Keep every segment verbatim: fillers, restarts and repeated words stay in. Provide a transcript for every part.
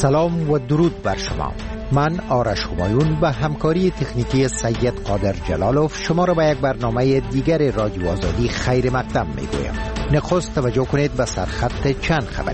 سلام و درود بر شما. من آرش همایون به همکاری تکنیکی سید قادر جلالوف شما را به یک برنامه دیگر رادیو آزادی خیر مقدم می گویم. نخست توجه کنید به سرخط چند خبر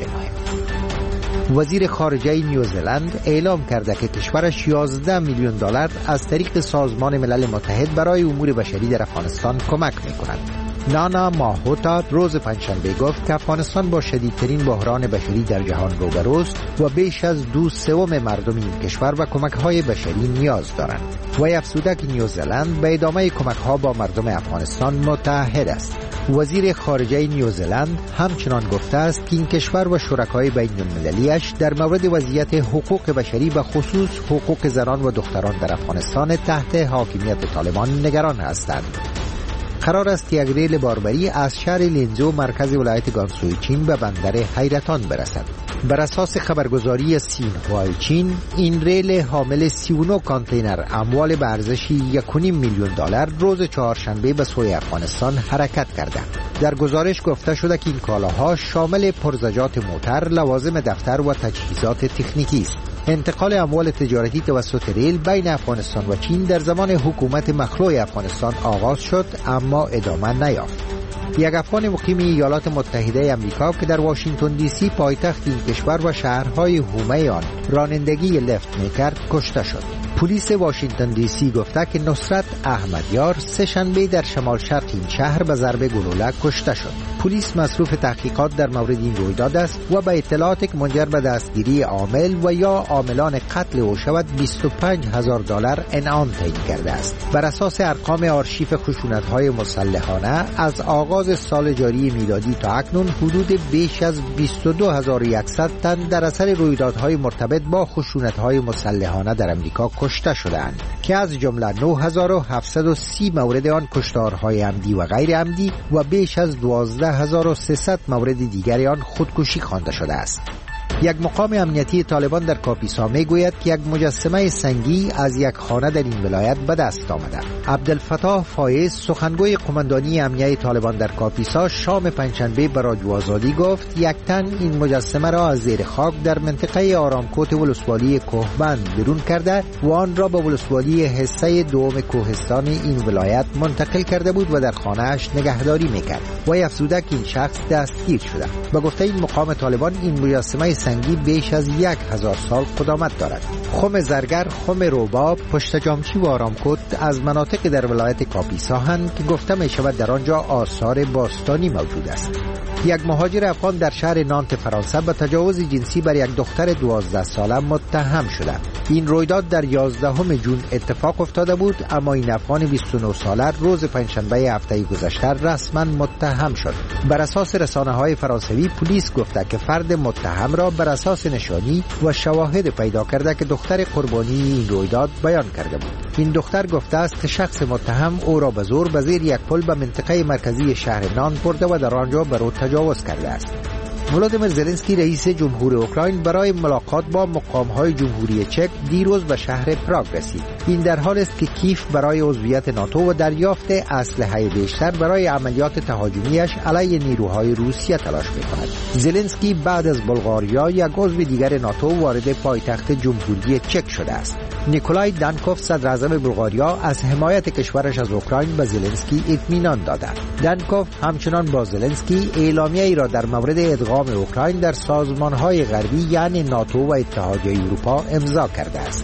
مهم. وزیر خارجه نیوزلند اعلام کرده که کشورش یازده میلیون دلار از طریق سازمان ملل متحد برای امور بشری در افغانستان کمک می کند. نانا ماهوتا روز پنجشنبه گفت که افغانستان با شدیدترین بحران بشری در جهان روبروست و بیش از دو سوم مردم این کشور و کمک‌های بشری نیاز دارند. و افزوده که نیوزلند به ادامه کمک‌ها با مردم افغانستان متعهد است. وزیر خارجه نیوزلند همچنان گفته است که این کشور و شرکای بین‌المللی‌اش در مورد وضعیت حقوق بشری و خصوص حقوق زنان و دختران در افغانستان تحت حاکمیت طالبان نگران هستند. قرار است یک ریل باربری از شهر لینزو مرکز ولایت گانسوی چین به بندر حیرتان برسد. بر اساس خبرگزاری سینهوا چین، این ریل حامل سی و نه کانتینر اموال به ارزش یک و نیم میلیون دلار روز چهارشنبه به سوی افغانستان حرکت کرده. در گزارش گفته شده که این کالاها شامل پرزجات موتر، لوازم دفتر و تجهیزات تکنیکی است. انتقال اموال تجارتی توسط ریل بین افغانستان و چین در زمان حکومت مخلوع افغانستان آغاز شد اما ادامه نیافت. یک افغان مقیم ایالات متحده آمریکا که در واشنگتن دی سی پایتخت این کشور و شهرهای حومه آن رانندگی لفت میکرد کشته شد. پلیس واشنگتن دی سی گفته که نصرت احمدیار سه شنبه در شمال شرق این شهر به ضرب گلوله کشته شد. پلیس مصروف تحقیقات در مورد این رویداد است و به اطلاعات که منجر به دستگیری عامل و یا عاملان قتل او شود بیست و پنج هزار دلار انعام تعیین کرده است. بر اساس ارقام آرشیو خشونت‌های مسلحانه از آغاز سال جاری میلادی تا اکنون حدود بیش از بیست و دو هزار و صد تن در اثر رویدادهای مرتبط با خشونت‌های مسلحانه در آمریکا کشته شدند که از جمله نه هزار و هفتصد و سی مورد آن کشتارهای عمدی و غیر عمدی و بیش از دوازده هزار و سیصد مورد دیگر آن خودکشی خوانده شده است. یک مقام امنیتی طالبان در کاپیسا می گوید که یک مجسمه سنگی از یک خانه در این ولایت به دست آمده. عبدالفتاح فایز سخنگوی قماندانی امنیه طالبان در کاپیسا شام پنجشنبه به رادیو آزادی گفت یک تن این مجسمه را از زیر خاک در منطقه آرامکوت ولسوالی کوهبند بیرون کرده و آن را به ولسوالی حصه دوم کوهستان این ولایت منتقل کرده بود و در خانه‌اش نگهداری میکرد. و افزوده که این شخص دستگیر شده. به گفته این مقام طالبان این مجسمه سنگی بیش از یک هزار سال قدامت دارد. خم زرگر، خم روباب، پشت جامچی و آرامکوت از مناطق در ولایت کاپیسا هستند که گفته می شود در آنجا آثار باستانی موجود است. یک مهاجر افغان در شهر نانت فرانسه به تجاوز جنسی بر یک دختر دوازده ساله متهم شده. این رویداد در یازدهم ژوئن اتفاق افتاده بود، اما این افغان بیست و نه ساله روز پنجشنبه هفته گذشته رسما متهم شد. بر اساس رسانه‌های فرانسوی پلیس گفته که فرد متهم را بر اساس نشانی و شواهد پیدا کرده که دختر قربانی این رویداد بیان کرده بود. این دختر گفته است که شخص متهم او را به زور به زیر یک پل به منطقه مرکزی شهر نانت برده و در آنجا بر او تجاوز کرده است. ولادیمیر زلنسکی رئیس جمهور اوکراین برای ملاقات با مقام‌های جمهوری چک دیروز به شهر پراگ رسید. این در حالی است که کیف برای عضویت ناتو و دریافت اسلحه بیشتر برای عملیات تهاجمیش علیه نیروهای روسیه تلاش می‌کند. زلنسکی بعد از بلغاریا یک عضو دیگر ناتو وارد پایتخت جمهوری چک شده است. نیکولای دانکوف صدر اعظم بلغاریا از حمایت کشورش از اوکراین به زلنسکی اطمینان داد. دانکوف همچنان با زلنسکی اعلامیه‌ای را در مورد ادغام اوکراین در سازمان‌های غربی یعنی ناتو و اتحادیه اروپا امضا کرده است.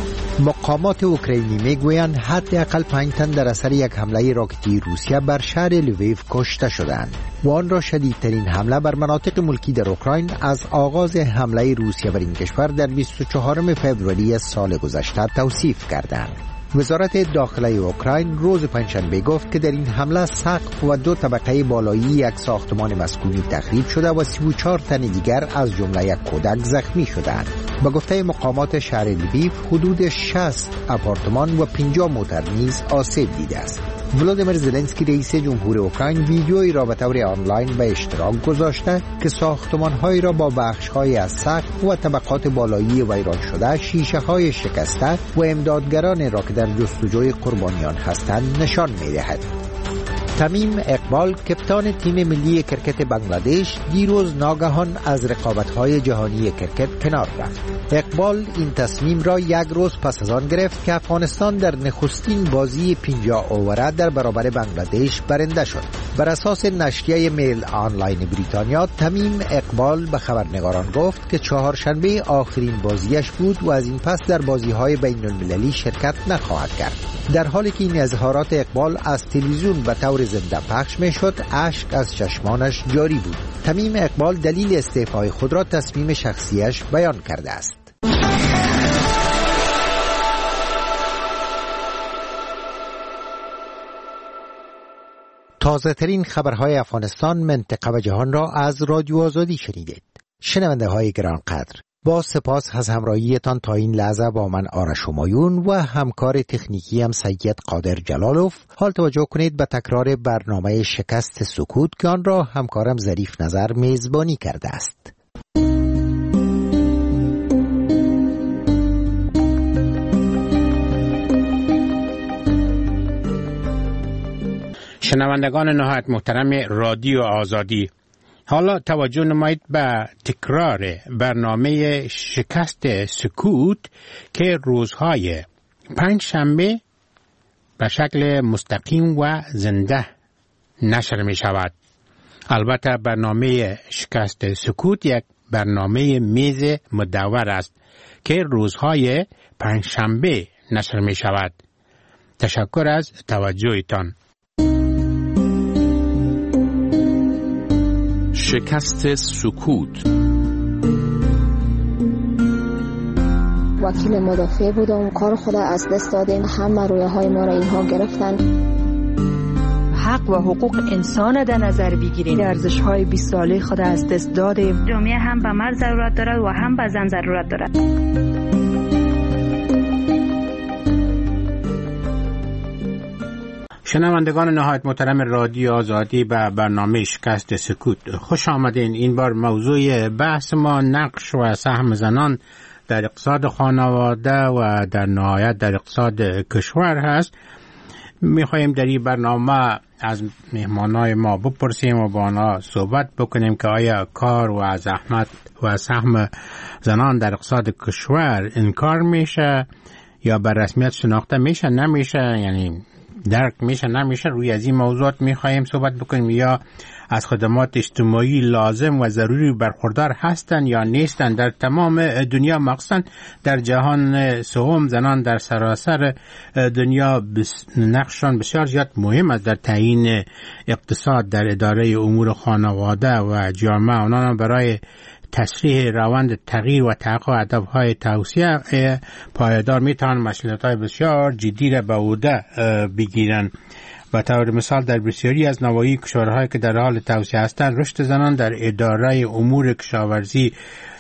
مقامات اوکراینی میگویند حداقل پنج تن در اثر یک حمله راکتی روسیه بر شهر لویو کشته شدند و آن را شدیدترین حمله بر مناطق ملکی در اوکراین از آغاز حمله روسیه بر این کشور در بیست و چهارم فوریه سال گذشته توصیف کردند. وزارت داخله اوکراین روز پنجشنبه گفت که در این حمله سقف و دو طبقه بالایی یک ساختمان مسکونی تخریب شده و سی و چهار تن دیگر از جمله یک کودک زخمی شدند. به گفته مقامات شهر لویو حدود شصت آپارتمان و پنجاه موتر نیز آسیب دیده است. ولادیمیر زلنسکی رئیس جمهور اوکراین ویدیویی را به طور آنلاین به اشتراک گذاشته که ساختمان‌هایی را با بخش‌های از سقف و طبقات بالایی ویران شده، شیشه‌های شکسته و امدادگران را که در جستجوی قربانیان هستند نشان می‌دهد. تمیم اقبال کپتان تیم ملی کرکت بنگلادش دیروز ناگهان از رقابت‌های جهانی کرکت کنار رفت. اقبال این تصمیم را یک روز پس از آن گرفت که افغانستان در نخستین بازی پنجاه اووره در برابر بنگلادش برنده شد. بر اساس نشریه میل آنلاین بریتانیا، تمیم اقبال به خبرنگاران گفت که چهارشنبه آخرین بازیش بود و از این پس در بازی‌های بین‌المللی شرکت نخواهد کرد. در حالی که این اظهارات اقبال از تلویزیون به طور زنده پخش می‌شد، اشک از چشمانش جاری بود. تمیم اقبال دلیل استعفای خود را تصمیم شخصیش بیان کرده است. تازه ترین خبرهای افغانستان، منطقه و جهان را از رادیو آزادی شنیدید. شنونده های گرانقدر، با سپاس از همراهیتان تا این لحظه با من آرش همایون و همکار تکنیکی هم سید قادر جلالوف. حال توجه کنید به تکرار برنامه شکست سکوت که آن را همکارم ظریف نظر میزبانی کرده است. شنوندگان نهایت محترم رادیو آزادی، حالا توجه نمایید به تکرار برنامه شکست سکوت که روزهای پنج شنبه به شکل مستقیم و زنده نشر می شود. البته برنامه شکست سکوت یک برنامه میز مدور است که روزهای پنج شنبه نشر می شود. تشکر از توجهتان. شکست سکوت. وکیل مدافع بودم، کار خود از دست دادیم، همه رویه های ما را اینها گرفتن. حق و حقوق انسان در نظر بگیریم، ارزش های بیست ساله خود از دست دادیم. جامعه هم به مرد ضرورت دارد و هم به زن ضرورت دارد. شنوندگان نهایت محترم رادیو آزادی به برنامه شکست سکوت خوش آمدین. این بار موضوع بحث ما نقش و سهم زنان در اقتصاد خانواده و در نهایت در اقتصاد کشور هست. میخواییم در این برنامه از مهمانای ما بپرسیم و با آنها صحبت بکنیم که آیا کار و زحمت و سهم زنان در اقتصاد کشور انکار میشه یا به رسمیت شناخته میشه نمیشه، یعنی درک میشه نمیشه. روی از این موضوعات میخواییم صحبت بکنیم. یا از خدمات اجتماعی لازم و ضروری برخوردار هستند یا نیستند. در تمام دنیا مخصوصا در جهان سوم زنان در سراسر دنیا نقششان بسیار زیاد مهم است در تعیین اقتصاد، در اداره امور خانواده و جامعه. آنها برای تسریع روند تغییر و تحقق هدف‌های توسعه پایدار میتوانند مسئولیت‌های بسیار جدی را به عهده بگیرند. به طور مثال در بسیاری از نواحی کشورهایی که در حال توسعه هستند، رشد زنان در اداره امور کشاورزی،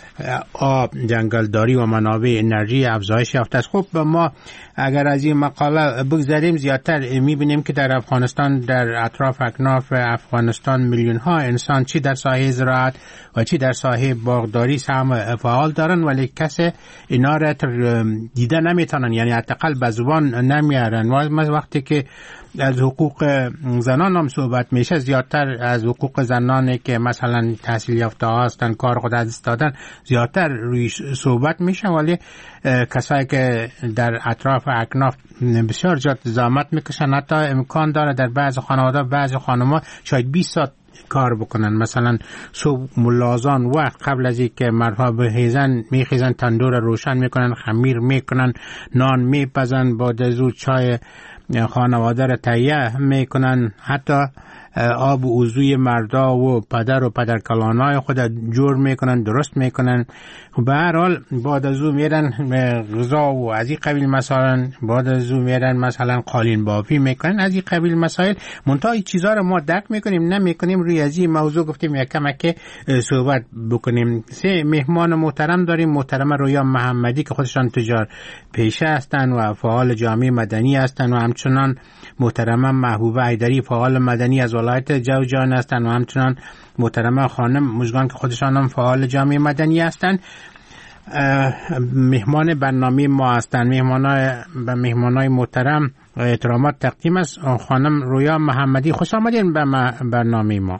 آب، جنگلداری و منابع انرژی افزایش یافته است. خب ما اگر از این مقاله بگذاریم زیادتر میبینیم که در افغانستان، در اطراف اکناف افغانستان میلیون ها انسان چی در ساحه زراعت و چی در ساحه باغداری سهم فعال دارن، ولی کسی اینا را دیده نمیتونن، یعنی حداقل به زبان نمیارن. و وقتی که از حقوق زنان هم صحبت میشه، زیادتر از حقوق زنانی که مثلا تحصیل یافته هستن، کار خود از دست دادن، زیادتر روی صحبت میشه، ولی کسایی که در اطراف اکناف بسیار زیاد زحمت میکشن، حتی امکان داره در بعض خانواده بعض خانم‌ها شاید بیست ساعت کار بکنن. مثلا صبح ملازان وقت قبل از اینکه مردها بخیزن میخیزن، تندور روشن میکنن، خمیر میکنن، نان میپزن، بعد از اون چای خانواده را تهیه میکنن، حتی آب و وضوی مردا و پدر و پدرکلانای خود جور میکنن، درست میکنن. به هر حال بعد از اون میرن غذا و از این قبیل مسائل، بعد از اون میرن مثلا قالین بافی میکنن، از این قبیل مسائل. منتها این چیزا رو ما درک میکنیم نمیکنیم. روی از این موضوع گفتیم یک کمک صحبت بکنیم. سه مهمان محترم داریم. محترم رویا محمدی که خودشان تجار پیشه هستن و فعال جامعه مدنی هستن، و همچنان محترم محبوبه حیدری فعال مدنی از ولایت جوزجان هستند، و همچنان محترم خانم مژگان که خودشان هم فعال جامعه مدنی هستند. مهمان برنامه ما هستند. مهمانای به مهمانای محترم احترامات تقدیم است. خانم رویا محمدی، خوش آمدین به برنامه ما.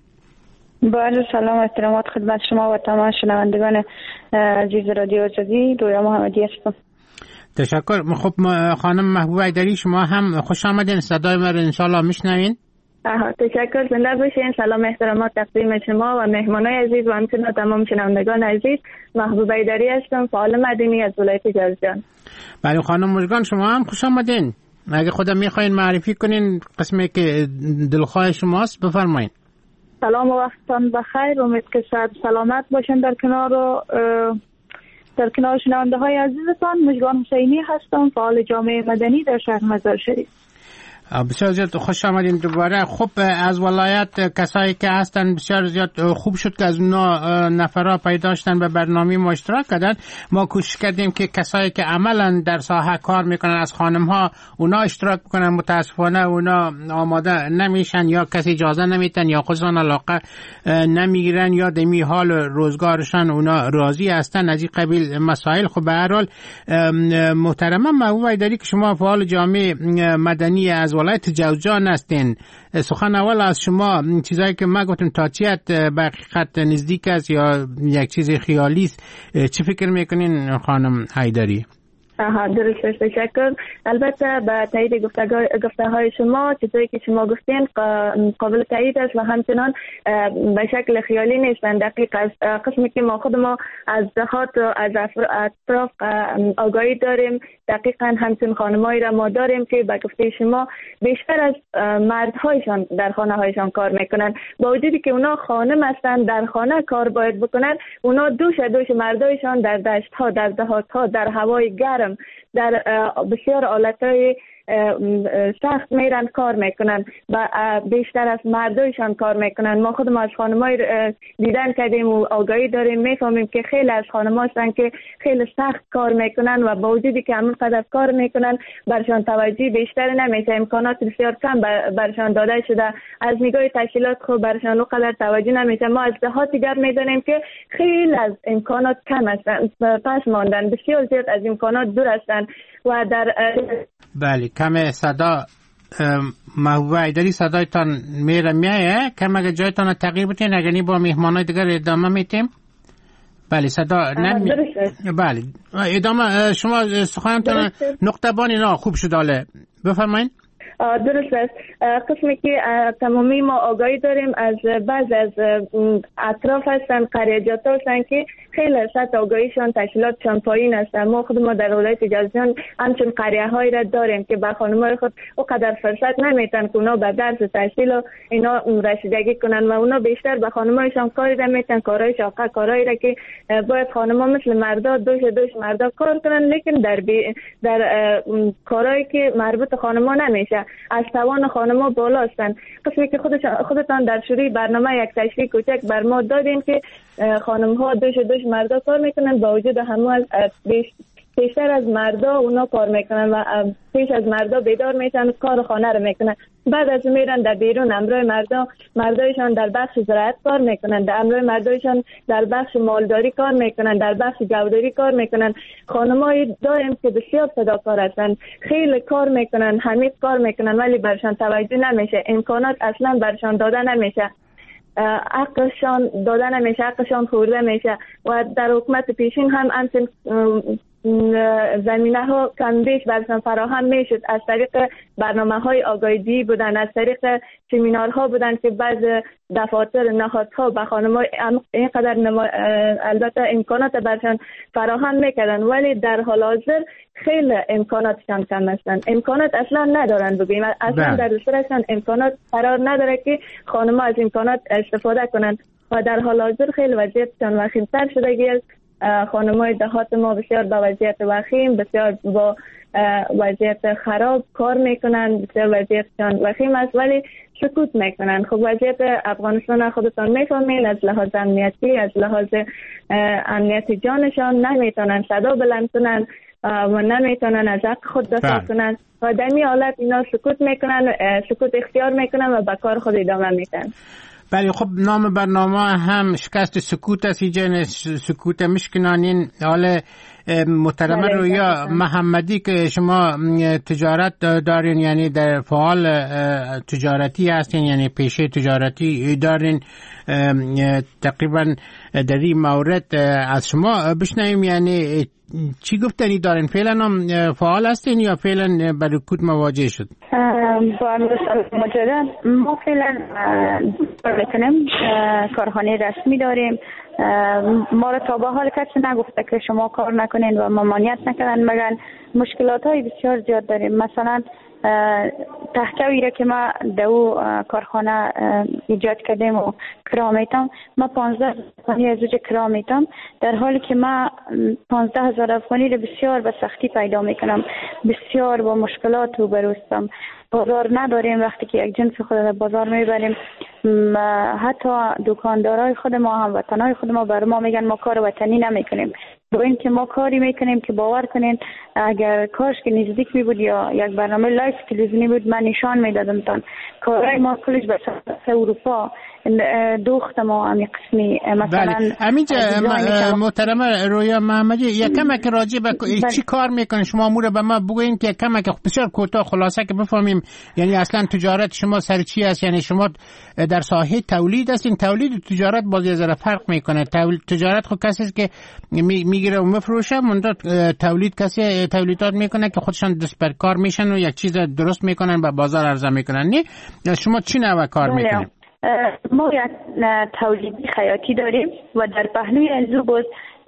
بله، سلام احترامات خدمت شما و تمام شنوندگان عزیز رادیو آزادی. رویا محمدی هستم. تشکر. خب خانم محبوبه ایدری، شما هم خوش آمدین، صدای ما رو انشالله میشنوین. آها، تشکر، زنده باشین. سلام احترامات تقدیم شما و مهمانای عزیز و همچنین تمام شنوندگان عزیز. محبوبه ایدری هستم، فعال مدنی از ولایت جوزجان. بله خانم مژگان، شما هم خوش آمدین. اگه خودم میخواین معرفی کنین قسمی که دلخواه شماست بفرمایین. سلام و وقتتان بخیر. امید که صحت سلامت باشین در کنار و در کنار شنونده های عزیزتان. مژگان حسینی هستم، فعال جامعه مدنی در شهر مزار شریف. بسیار زیاد خوش آمدین دوباره. خب از ولایت کسایی که هستن بسیار زیاد خوب شد که از اونا نفرها پیدا شدن به برنامه ما اشتراک کردن. ما کوشش کردیم که کسایی که عملا در ساحه کار میکنن از خانم ها اونا اشتراک بکنن. متاسفانه اونا آماده نمیشن یا کسی اجازه نمیتن یا خودشان علاقه نمیگیرن یا دمی حال روزگارشان اونا راضی هستن از این قبیل مسائل. خب به هر حال محترمه محبوبه ایدری که شما فعال جامعه مدنی از ولایت جوزجان هستین، سخن اول از شما چیزایی که ما گفتم تا چیت به حقیقت نزدیک است یا یک چیز خیالی است، چی فکر میکنین خانم حیدری؟ آها، درست، تشکر. البته به تایید گفته های شما چیزایی که شما گفتین قابل تایید است و همچنان به شکل خیالی نیستن، دقیق است. قسمی که ما خود ما از دهات و از اطراف آگاهی داریم، دقیقا همچنین خانمایی را ما داریم که به گفته شما بیشتر از مردهایشان در خانه هایشان کار میکنن. با وجودی که اونا خانم هستن، در خانه کار باید بکنن، اونا دوش دوش مردایشان در دشت ها، در دهات ها، در هوای گرم، در بسیار حالتهای سخت میرن کار میکنن و بیشتر از مردایشان کار میکنن. ما خودم از خانمای دیدن کردیم و آگاهی داریم، میفهمیم که خیلی از خانم‌ها هستن که خیلی سخت کار میکنن و با وجودی که همون قدر کار میکنن برشان توجه بیشتر نمیشه، امکانات بسیار کم برشان داده شده، از نگاه تشکیلات خوب برشان اونقدر توجه نمیشه. ما از دهات دیگر میدونیم که خیلی از امکانات کم هستن، پس ماندن، بسیار زیاد از امکانات دور هستن و در بله کم صدا محبوبه ایدری صدایتان میره میایه، کم اگه جایتان تغییر بتین اگه با مهمانای دیگر ادامه میتیم. بله صدا نمی... بله ادامه شما سخنتان نقطه بانی نه خوب شد. حاله بفرمایید. درست است. قسمی که تمامی ما آگاهی داریم از بعض از اطراف هستن، قریجات هستن که خیلی سطح آگاهیشان تشکیلاتشان پایین هستن. ما خود ما در ولایت جوزجان همچون قریه هایی را داریم که به خانم‌های خود اونقدر فرصت نمیتن که اونا به درس تحصیل و اینا رسیدگی کنن و اونا بیشتر به خانم‌هایشان کاری را میتن، کارهای شاقه، کارهایی را که باید خانم‌ها مثل مردا دوش دوش مردا کار کنن، لیکن در بی... در کارهایی که مربوط خانم‌ها نمیشه، از توان خانم‌ها بالا هستند. قسمی که خودتان در شروع برنامه یک تشریح کوچک بر ما دادین که خانم‌ها دوش دوش مردا کار میکنن، با وجود همه بیشتر از مردا اونا کار میکنن و پیش از مردا بیدار میشن و کار خانه رو میکنن. بعد از میرن در بیرون امروی مردا مردایشان در بخش زراعت کار میکنن، در امروی مردایشان در بخش مالداری کار میکنن، در بخش گوداری کار میکنن. خانمایی داریم که بسیار فداکار هستن، خیلی کار میکنن، حمیق کار میکنن، ولی برشان توجه نمیشه، امکانات اصلا برشان داده نمیشه، حقشان داده نمیشه، حقشان خورده میشه و در حکومت پیشین هم همچنین زمینه ها کم بیش برشان فراهم میشد. از طریق برنامه های آگاهی بودن، از طریق سمینارها بودن که بعض دفاتر نهادها به خانم‌ها اینقدر نما... البته امکانات برشان فراهم میکردن، ولی در حال حاضر خیلی امکاناتشان کم هستن، امکانات اصلا ندارن، بگوییم اصلا در دسترشان امکانات قرار نداره که خانم‌ها از امکانات استفاده کنن و در حال حاضر خیلی وضعیتشان وخیم‌تر شده است. خانم‌های دهات ما بسیار با وضعیت وخیم، بسیار با وضعیت خراب کار میکنن، بسیار وضعیتشان وخیم است ولی سکوت میکنن. خب وضعیت افغانستان خودتان میفهمین، از لحاظ امنیتی، از لحاظ امنیت جانشان نمیتونن صدا بلند کنن و نمیتونن از حق خود دفاع کنن و در این حالت اینا سکوت میکنن، سکوت اختیار میکنن و به کار خود ادامه میدن. بله خب نام برنامه هم شکست سکوت است، اینجا سکوت مشکنانین. حالا محترمه رویا محمدی که شما تجارت دارین، یعنی در فعال تجارتی هستین، یعنی پیشه تجارتی دارین، تقریبا در این مورد از شما بشنویم، یعنی چی گفتنی دارین؟ فعلا هم فعال هستین یا فعلا با رکود مواجه شد؟ با مجرد ما فعلا کار میکنیم، کارخانه رسمی داریم. ما را تا به حال کسی نگفته که شما کار نکنین و ممانعت نکنن، مگر مشکلات های بسیار زیاد داریم. مثلا تحکوی را که ما دو کارخانه ایجاد کردیم و کرا میتم، ما پانزده افغانی از اوج کرا میتم، در حالی که ما پانزده هزار افغانی را بسیار به سختی پیدا میکنم، بسیار با مشکلات روبرو هستم. بازار نداریم، وقتی که یک جنس خود را بازار میبریم حتی دکاندارای خود ما، هموطنای خود ما بر ما میگن ما کار وطنی نمیکنیم، با این که ما کاری میکنیم که باور کنین اگر کارش که نزدیک می بود یا یک برنامه لایف تلویزیونی بود من نشان میدادم تان کارهای ما کلش به سمت اروپا دوخت ما امی قسمی. مثلا بله. همینجا محترمه رویا محمدی یکم که راجع به چی کار میکنین شما امور به ما بگوین که یکم که بسیار کوتاه خلاصه که بفهمیم، یعنی اصلا تجارت شما سر چی است؟ یعنی شما در ساحه تولید هستین، تولید و تجارت باز یه ذره فرق میکنه. تجارت خود کسی است که می میگیره و میفروشه، منتها تولید کسی تولیدات میکنه که خودشان دست بر کار میشن و یک چیز درست میکنن و بازار عرضه میکنن. نه شما چی نوع کار میکنین؟ ما یک تولیدی خیاطی داریم و در پهلوی ازو باز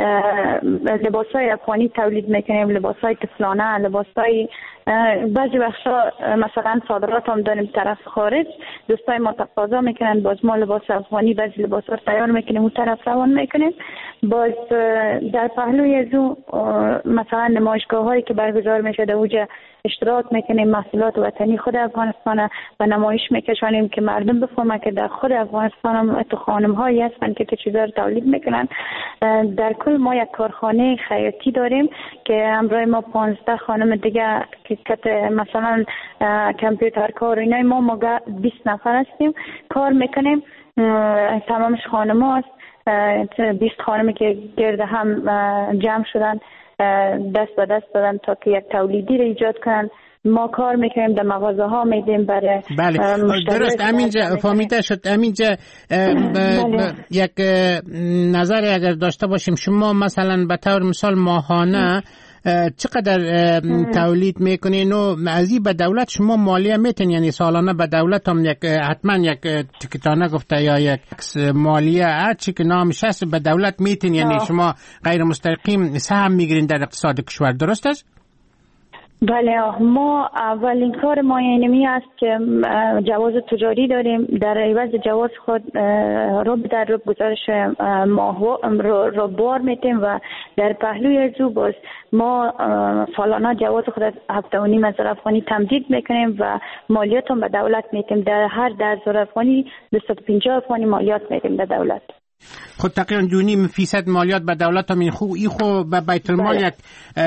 لباسای افغانی تولید میکنیم، لباسای طفلانه، لباسای بعضی وقتا مثلا صادرات هم داریم طرف خارج، دوستای ما تقاضا میکنن باز ما لباس افغانی بعضی لباس ها تیار میکنیم اون طرف روان میکنیم. باز در پهلوی ازو مثلا نمایشگاه هایی که برگزار میشه در اوجه اشتراک میکنیم، محصولات وطنی خود افغانستان و نمایش میکشانیم که مردم بفهمن که در خود افغانستان هم تو خانم هایی هستن که که چیزا رو تولید میکنن. در کل ما یک کارخانه خیاطی داریم که همراه ما پانزده خانم دیگه که مثلا کامپیوتر کار اینای ما ما بیست نفر هستیم کار میکنیم. تمامش خانم هاست، بیست خانمی که گرد هم جمع شدن دست به دست دادن تا که یک تولیدی رو ایجاد کنن. ما کار میکنیم در مغازه ها میدیم برای بله درست. همینجا فهمیده شد. همینجا یک نظری اگر داشته باشیم، شما مثلا به طور مثال ماهانه چقدر تولید میکنین و از این به دولت شما مالیه میتین؟ یعنی سالانه به دولت هم یک حتما یک تکتانه گفته یا یک مالیه هر چی که نامش هست به دولت میتین، یعنی شما غیر مستقیم سهم میگیرین در اقتصاد کشور، درست است؟ بله ما اولین کار ما اینمی است که جواز تجاری داریم، در عوض جواز خود رب در رب گزارش ماهو رو بار میتیم و در پهلوی ازو باز ما سالانه جواز خود هفته و نیم هزار افغانی تمدید میکنیم و مالیات هم به دولت میتیم. در هر ده هزار افغانی دویست و پنجاه افغانی مالیات میتیم به دولت. خود تقریبا دو نیم فیصد مالیات به دولت هم این خو ای خو به بیت المال یک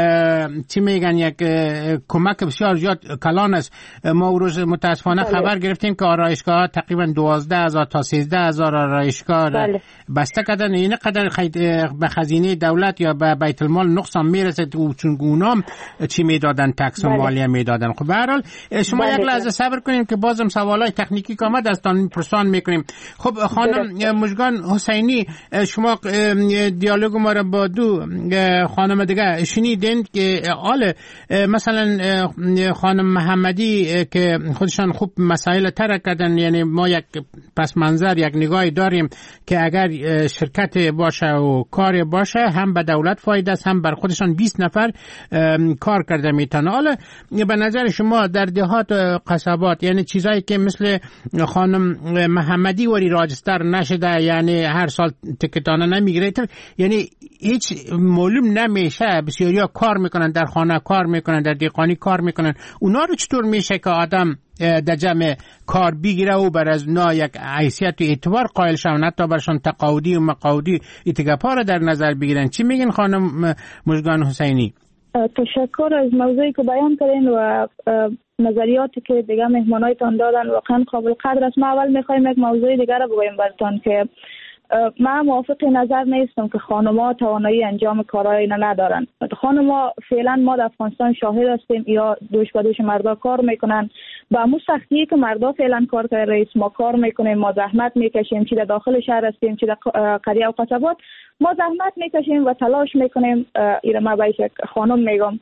چی میگن یک کمک بسیار زیاد کلان است. ما روز متاسفانه خبر گرفتیم که آرایشگاه تقریبا دوازده هزار تا سیزده هزار آرایشگاه بسته کردن. این قدر به خزینه دولت یا به بیت المال نقصان میرسه و چون اونام چی میدادن تکس و مالیه میدادن. خب به هر حال شما یک لحظه صبر کنیم که بازم سوالای تکنیکی که آمد از تان پرسان میکنیم. خب خانم مژگان حسینی، شما دیالوگ ما را با دو خانم دیگه شنیدین که آل مثلا خانم محمدی که خودشان خوب مسائل طرح کردن، یعنی ما یک پس منظر یک نگاهی داریم که اگر شرکت باشه و کار باشه هم به دولت فایده است هم بر خودشان بیست نفر کار کرده میتونه. حالا به نظر شما در دهات قصبات یعنی چیزایی که مثل خانم محمدی وری راجستر نشده، یعنی هر سال تکتانه نمیگیره، یعنی هیچ معلوم نمیشه، بسیاریا کار میکنن در خانه کار میکنن در دیقانی کار میکنن، اونا رو چطور میشه که آدم در جمع کار بگیره و بر از اونا یک حیثیت و اعتبار قائل شون، حتی برشان تقاعدی و مقاعدی اتگاپا رو در نظر بگیرن؟ چی میگن خانم مژگان حسینی؟ تشکر از موضوعی که بیان کردین و نظریاتی که دیگه مهمانایتان دادن واقعا قابل قدر است. ما اول میخوایم یک موضوع دیگر رو بگویم براتون که من موافق نظر نیستم که خانم‌ها توانایی انجام کارهای اینا ندارن. خانم‌ها فعلا ما در افغانستان شاهد هستیم یا دوش به دوش مردا کار میکنن. با مو سختیه که مردا فعلا کار کرده رئیس ما کار میکنیم، ما زحمت میکشیم، چی در داخل شهر هستیم چی در قریه و قصبات ما زحمت میکشیم و تلاش میکنیم. ایره ما باید خانم میگم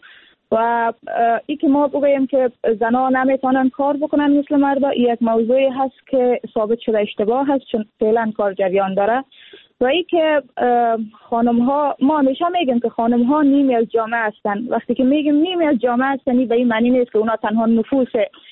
و ای که ما بگوییم که زنها نمیتونن کار بکنن مثل مردا، یک موضوعی هست که ثابت شده اشتباه هست چون فعلا کار جریان داره. و ای که خانم ها، ما همیشه میگیم که خانم ها نیمی از جامعه هستن. وقتی که میگیم نیمی از جامعه هستن به این معنی نیست که اونا تنها نفوس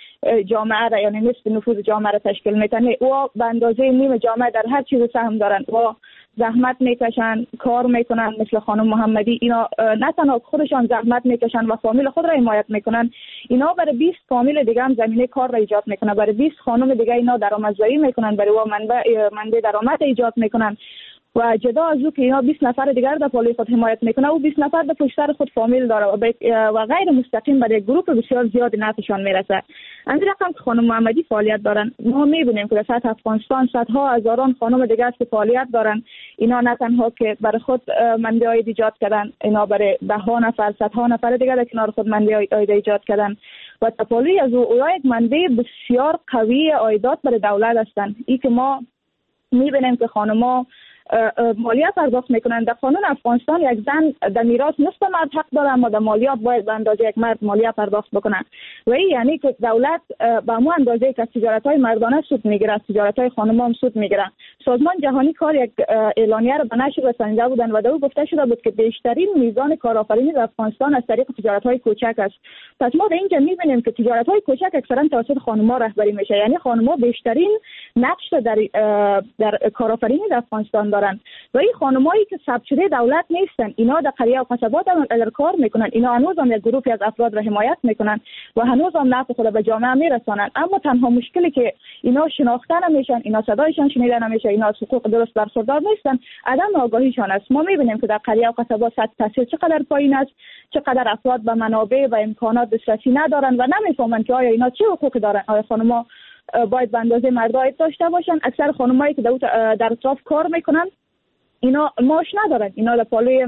جامعه را یعنی نصف نفوذ جامعه را تشکیل میتن. و به اندازه نیم جامعه در هر چیز سهم دارن و زحمت میکشن، کار میکنن. مثل خانم محمدی اینا نه تنها خودشان زحمت میکشن و فامیل خود را حمایت میکنن، اینا برای بیست فامیل دیگه هم زمینه کار را ایجاد میکنن، برای بیست خانم دیگه اینا درآمدزایی میکنن، برای و منبع منبع درآمد ایجاد میکنن. و جدا از او که اینا بیست نفر دیگر در پالوی خود حمایت میکنه و بیست نفر در پشت سر خود فامیل داره و غیر مستقیم برای گروه بسیار زیادی نفعشان میرسه. از این رقم که خانم محمدی فعالیت دارن، ما میبینیم که در سطح افغانستان صدها هزاران خانم دیگر که فعالیت دارن. اینا نه تنها که برای خود منبع عاید ایجاد کردن، اینا برای ده ها نفر صدها نفر دیگر در کنار خود منبع عاید ایجاد کردن و تپالی از او یک منبع بسیار قوی عایدات برای دولت هستند. این که ما میبینیم که خانم‌ها مالیات پرداخت میکنن. در قانون افغانستان یک زن در میراث نصف مرد حق داره، اما در مالیات باید به اندازه یک مرد مالیات پرداخت بکنن. و این یعنی که دولت به مو اندازه که تجارت های مردانه سود میگیره، تجارت های خانم‌ها هم سود میگیره. سازمان جهانی کار یک اعلامیه را به نشر رسانیده بودن و در او گفته شده بود که بیشترین میزان کارآفرینی در افغانستان از طریق تجارت های کوچک است. پس ما در اینجا میبینیم که تجارت های کوچک اکثرا توسط خانم‌ها رهبری میشه، یعنی خانم‌ها بیشترین نقش در در کارآفرینی در افغانستان دارن. و این خانمایی که ثبت شده دولت نیستن، اینا در قریه و قصبات هم اگر کار میکنن، اینا هنوز هم یک گروهی از افراد را حمایت میکنن و هنوز هم نفع خود به جامعه میرسانن. اما تنها مشکلی که اینا شناخته نمیشن، اینا صدایشان شنیده نمیشه، اینا از حقوق درست برخوردار نیستن، عدم آگاهیشان است. ما میبینیم که در قریه و قصبات سطح تحصیل چقدر پایین است، چقدر افراد به منابع و امکانات دسترسی ندارن و نمیفهمن که آیا اینا چه حقوقی دارن، آیا خانم‌ها باید به اندازه مردا داشته باشن. اکثر خانمایی که در اطراف کار میکنن اینا معاش ندارن، اینا در پالوی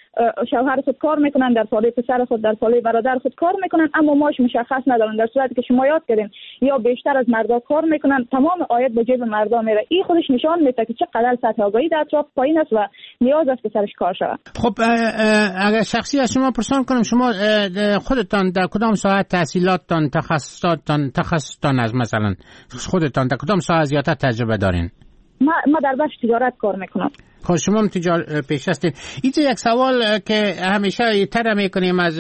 شوهر خود کار میکنن، در پالوی پسر خود، در پالوی برادر خود کار میکنن، اما معاش مشخص ندارن. در صورتی که شما یاد کردین یا بیشتر از مردا کار میکنن، تمام عاید به جیب مردا میره. این خودش نشان میده که چقدر سطح آگاهی در اطراف پایین است و نیاز است که سرش کار شود. خب اگر شخصی از شما پرسان کنم، شما خودتان در کدام ساحه تحصیلاتتان، تخصصاتتان تخصصتان از مثلا خودتان در کدام ساحه زیادتر تجربه دارین؟ ما ما در بخش تجارت کار میکنم. خب شما هم تجارت پیش هستین. اینجا یک سوال که همیشه تر میکنیم از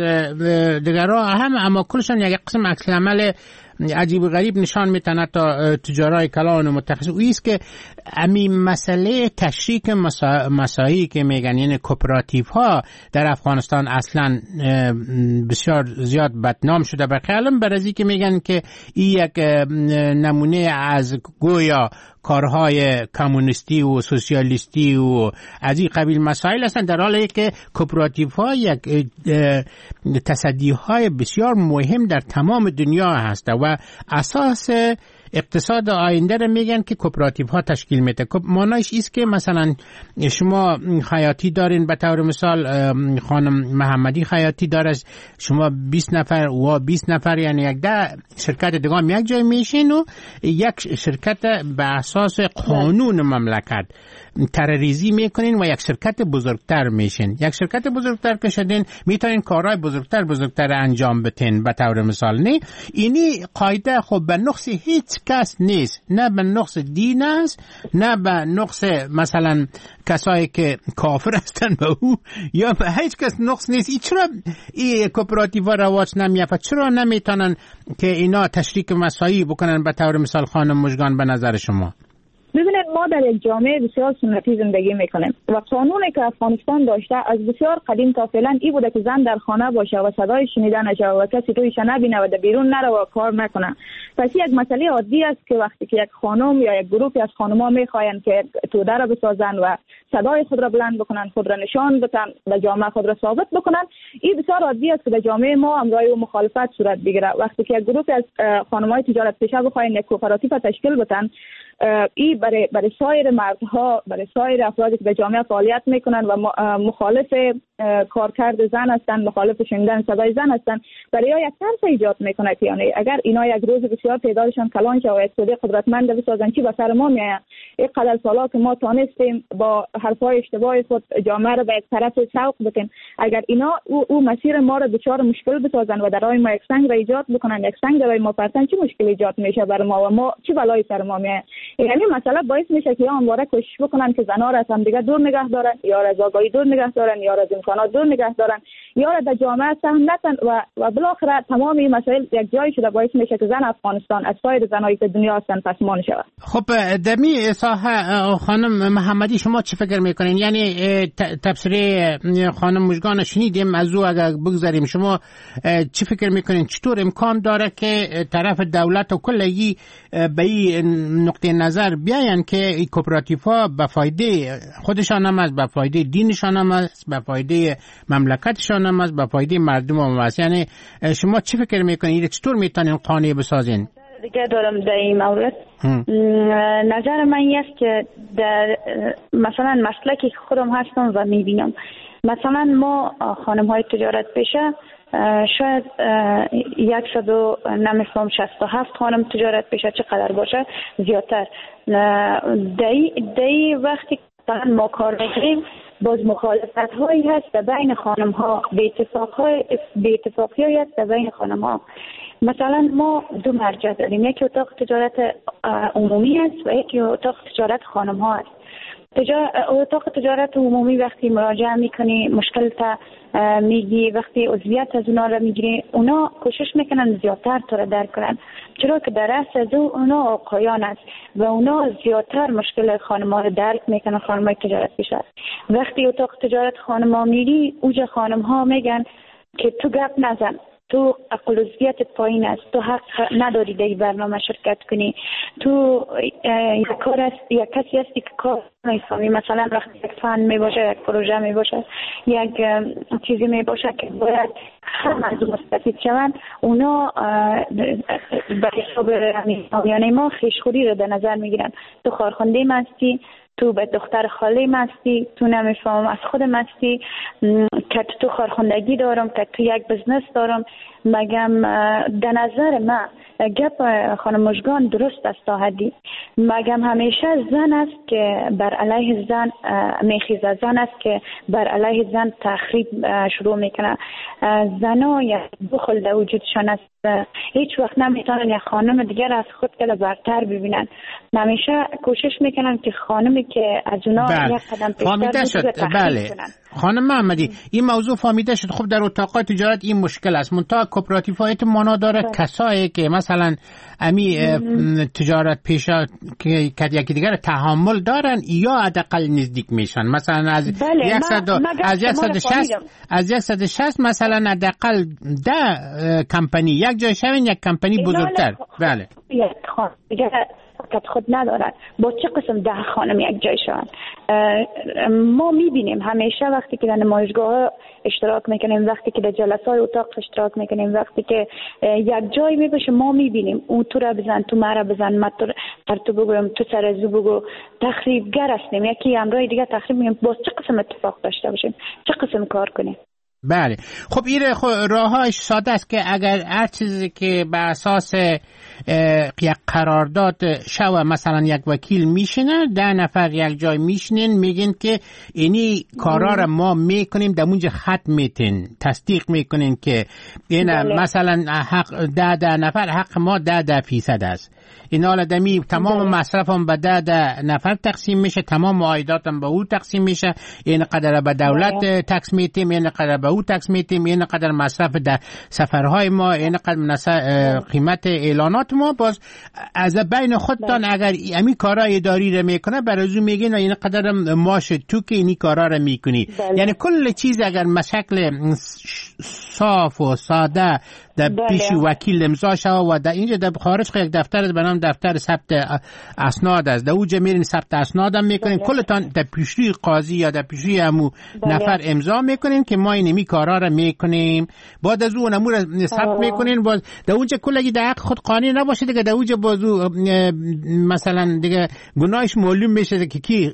دیگرها هم، اما کلشان یک قسم عکس العمل عجیب و غریب نشان میتونه تا تجارای کلان و متخصص. او است که امی مسئله تشریک مساعی که میگن، یعنی کوپراتیو ها در افغانستان اصلا بسیار زیاد بدنام شده. بخیالم برازی که میگن که این یک نمونه از گویا کارهای کمونیستی و سوسیالیستی و از این قبیل مسائل هستند، در حالی که کوپراتیو ها یک تصدی های بسیار مهم در تمام دنیا هست و اساس اقتصاد آینده رو میگن که کوپراتیو ها تشکیل میده. معنیش است که مثلا شما خیاطی دارین، به طور مثال خانم محمدی خیاطی داره، شما بیست نفر و بیست نفر، یعنی یک ده شرکت دیگه هم یک جای میشین و یک شرکت به اساس قانون مملکت ترریزی میکنین و یک شرکت بزرگتر میشین. یک شرکت بزرگتر که شدین میتونین کارهای بزرگتر بزرگتر انجام بدین. به طور مثال نه اینی قاعده خب به نقص هیچ کس نیست، نه به نقص دین است، نه به نقص مثلا کسایی که کافر هستن به او، یا به هیچ کس نقص نیست. ای چرا این کوپراتیو رواج نمیافت؟ چرا نمیتونن که اینا تشریک مساعی بکنن به طور مثال خانم مژگان به نظر شما؟ ببینید ما در یک جامعه بسیار سنتی زندگی میکنیم و قانونی که افغانستان داشته از بسیار قدیم تا فعلا این بوده که زن در خانه باشه و صدای شنیده نشه و کسی رویش نبینه و در بیرون نره و کار نکنه. پس یک مسئله عادی است که وقتی که یک خانم یا یک گروهی از خانم‌ها میخواین که توده را بسازن و صدای خود را بلند بکنن، خود را نشان بدن، در جامعه خود را ثابت بکنن، این بسیار عادی است که در جامعه ما هم رای و مخالفت صورت بگیره. وقتی که یک گروهی از خانم‌های تجارت پیشه بخواین یک کوپراتیو تشکیل بدن، این برای برای سایر مردها، برای سایر افرادی که در جامعه فعالیت میکنن و مخالف کارکرد زن هستن، مخالف شنیدن صدای زن هستن، برای ها یک ترس ایجاد میکنه که یعنی اگر اینا یک روز بسیار تعدادشان کلان شه و اقتصادی قدرتمند بسازن چی به سر ما میاد؟ این قدر سالا که ما تانستیم با حرفای اشتباه خود جامعه رو به یک طرف سوق بکنیم، اگر اینا او, او مسیر ما رو دچار مشکل بسازن و در راه ما یک سنگ را ایجاد بکنن، یک سنگ برای ما پرتن، چه مشکلی ایجاد میشه برای ما و ما چه بلایی سر ما میاد؟ یعنی مثلا باعث میشه که همواره کوشش بکنن که زنا را از هم دیگه دور نگه دارن، یا از آگاهی دور نگه دارن، یا از امکانات دور نگه دارن، یا در جامعه سهم نتن و و بالاخره تمام این مسائل یک جایی شده باعث میشه که زن افغانستان از سایر زنایی که دنیا هستن پسماند شود. خب دمی ساحه خانم محمدی شما چه فکر میکنین؟ یعنی تبصره خانم مژگان شنیدیم، از او اگر بگذاریم شما چه فکر میکنین؟ چطور امکان داره که طرف دولت و کلگی به این نقطه نظر بیاین که این کوپراتیف‌ها به فایده خودشان هم است، به فایده دینشان هم است، به فایده مملکتشان هم است، به فایده مردم هم است؟ یعنی شما چه فکر میکنین؟ چطور میتونین قانع بسازین؟ دیگه دارم در این مورد نظر من است که در مثلا مسلکی که خودم هستم و میبینم، مثلا ما خانم های تجارت پیشه شاید یکصد و نمیفهم شصت و هفت خانم تجارت پیشه چقدر باشه زیادتر دی وقتی مثلا ما کار میکنیم باز مخالفت هایی هست بین خانم ها، به اتفاقی هایی هست بین خانم ها. مثلا ما دو مرجع داریم، یکی اتاق تجارت عمومی است و یکی اتاق تجارت خانم ها است. اتاق تجارت عمومی وقتی مراجعه میکنی مشکل تا میگی، وقتی عضویت از اونا را میگیری، اونا کوشش میکنن زیادتر تو را درک کنن، چرا که در اصل از اونا آقایان است و اونا زیادتر مشکل خانم‌ها را درک میکنن. خانم‌های تجارت پیشه وقتی اتاق تجارت خانم‌ها میری، اوجا خانم‌ها میگن که تو گپ نزن، تو عقلانیتت پایین است، تو حق نداری در این برنامه شرکت کنی، تو یک کار است، یک کسی هستی که کار نمی‌فهمی. مثلا وقتی یک فن می باشه، یک پروژه می باشه، یک چیزی می باشه که باید همه از مستفید شوند، اونا به حساب یعنی ما خویشخوری رو در نظر میگیرن. تو کارخانده مستی، تو به دختر خاله مستی، تو نمیفهم از خود مستی که تو کارخاندگی دارم، که تو یک بزنس دارم. مگم در نظر من گپ خانم مژگان درست است تا حدی. مگم همیشه زن است که بر علیه زن میخیزه، زن است که بر علیه زن تخریب شروع میکنه. زنها یک بخل در وجودشان است، هیچ وقت نمیتونن یک خانم دیگر از خود کلا برتر ببینن. همیشه کوشش میکنن که خانمی که از اونا یک قدم پیشتر بود تخریب کنن. خانم محمدی این موضوع فهمیده شد. خب در اتاقای تجارت این مشکل است، منتها کوپراتیف‌های مانا داره کسایی که مثلا امی تجارت پیشه که یکی دیگر تحمل دارن یا حداقل نزدیک میشن. مثلا از صد از صد و شصت از صد و شصت مثلا حداقل ده کمپانی یک جای شوین، یک کمپانی بزرگتر. بله فقط خود ندارن، با چه قسم ده خانم یک جای شوند. ما میبینیم همیشه وقتی که در نمایشگاه اشتراک میکنیم، وقتی که در جلسات اتاق اشتراک میکنیم، وقتی که یک جای میبشه ما میبینیم اون تو را بزن، تو مرا بزن، من تو تو بگویم، تو سر از بگو، تخریبگر هستیم. یکی امرای دیگه تخریب میگیم. با چه قسم اتفاق داشته باشیم، چه قسم کار کنیم. بله خب این راهش ساده است که اگر هر چیزی که به اساس یک قرارداد شوه، مثلا یک وکیل میشینه، ده نفر یک جای میشینین، میگین که اینی کارا را ما میکنیم، در اونجا خط میتین، تصدیق میکنین که این مثلا حق ده ده نفر حق ما ده ده فیصد است. این حالا دمی تمام مصرف هم به ده ده نفر تقسیم میشه، تمام عایدات هم به او تقسیم میشه، این قدر به دولت تکس میتیم، این قدر به او تکس میتیم، این قدر مصرف در سفرهای ما، این قدر قیمت اعلانات ما. باز از بین خودتان اگر امی کارا اداری رو میکنه برازو میگین و این قدر ماش تو که اینی کارا رو میکنی. یعنی کل چیز اگر مشکل صاف و ساده در پیش وکیل امضا شود و در اینجا در خارج یک دفتر به نام دفتر ثبت اسناد است، در اونجا میرین ثبت اسناد هم میکنین، کلتان در پیشروی قاضی یا در پیشروی همو نفر امضا میکنین که ما این می کارا را میکنیم. بعد از اون امور ثبت میکنین، باز در اونجا کلگی در حق خود قانونی نباشه دیگه، در اونجا بازو مثلا دیگه گناهش معلوم میشه که کی.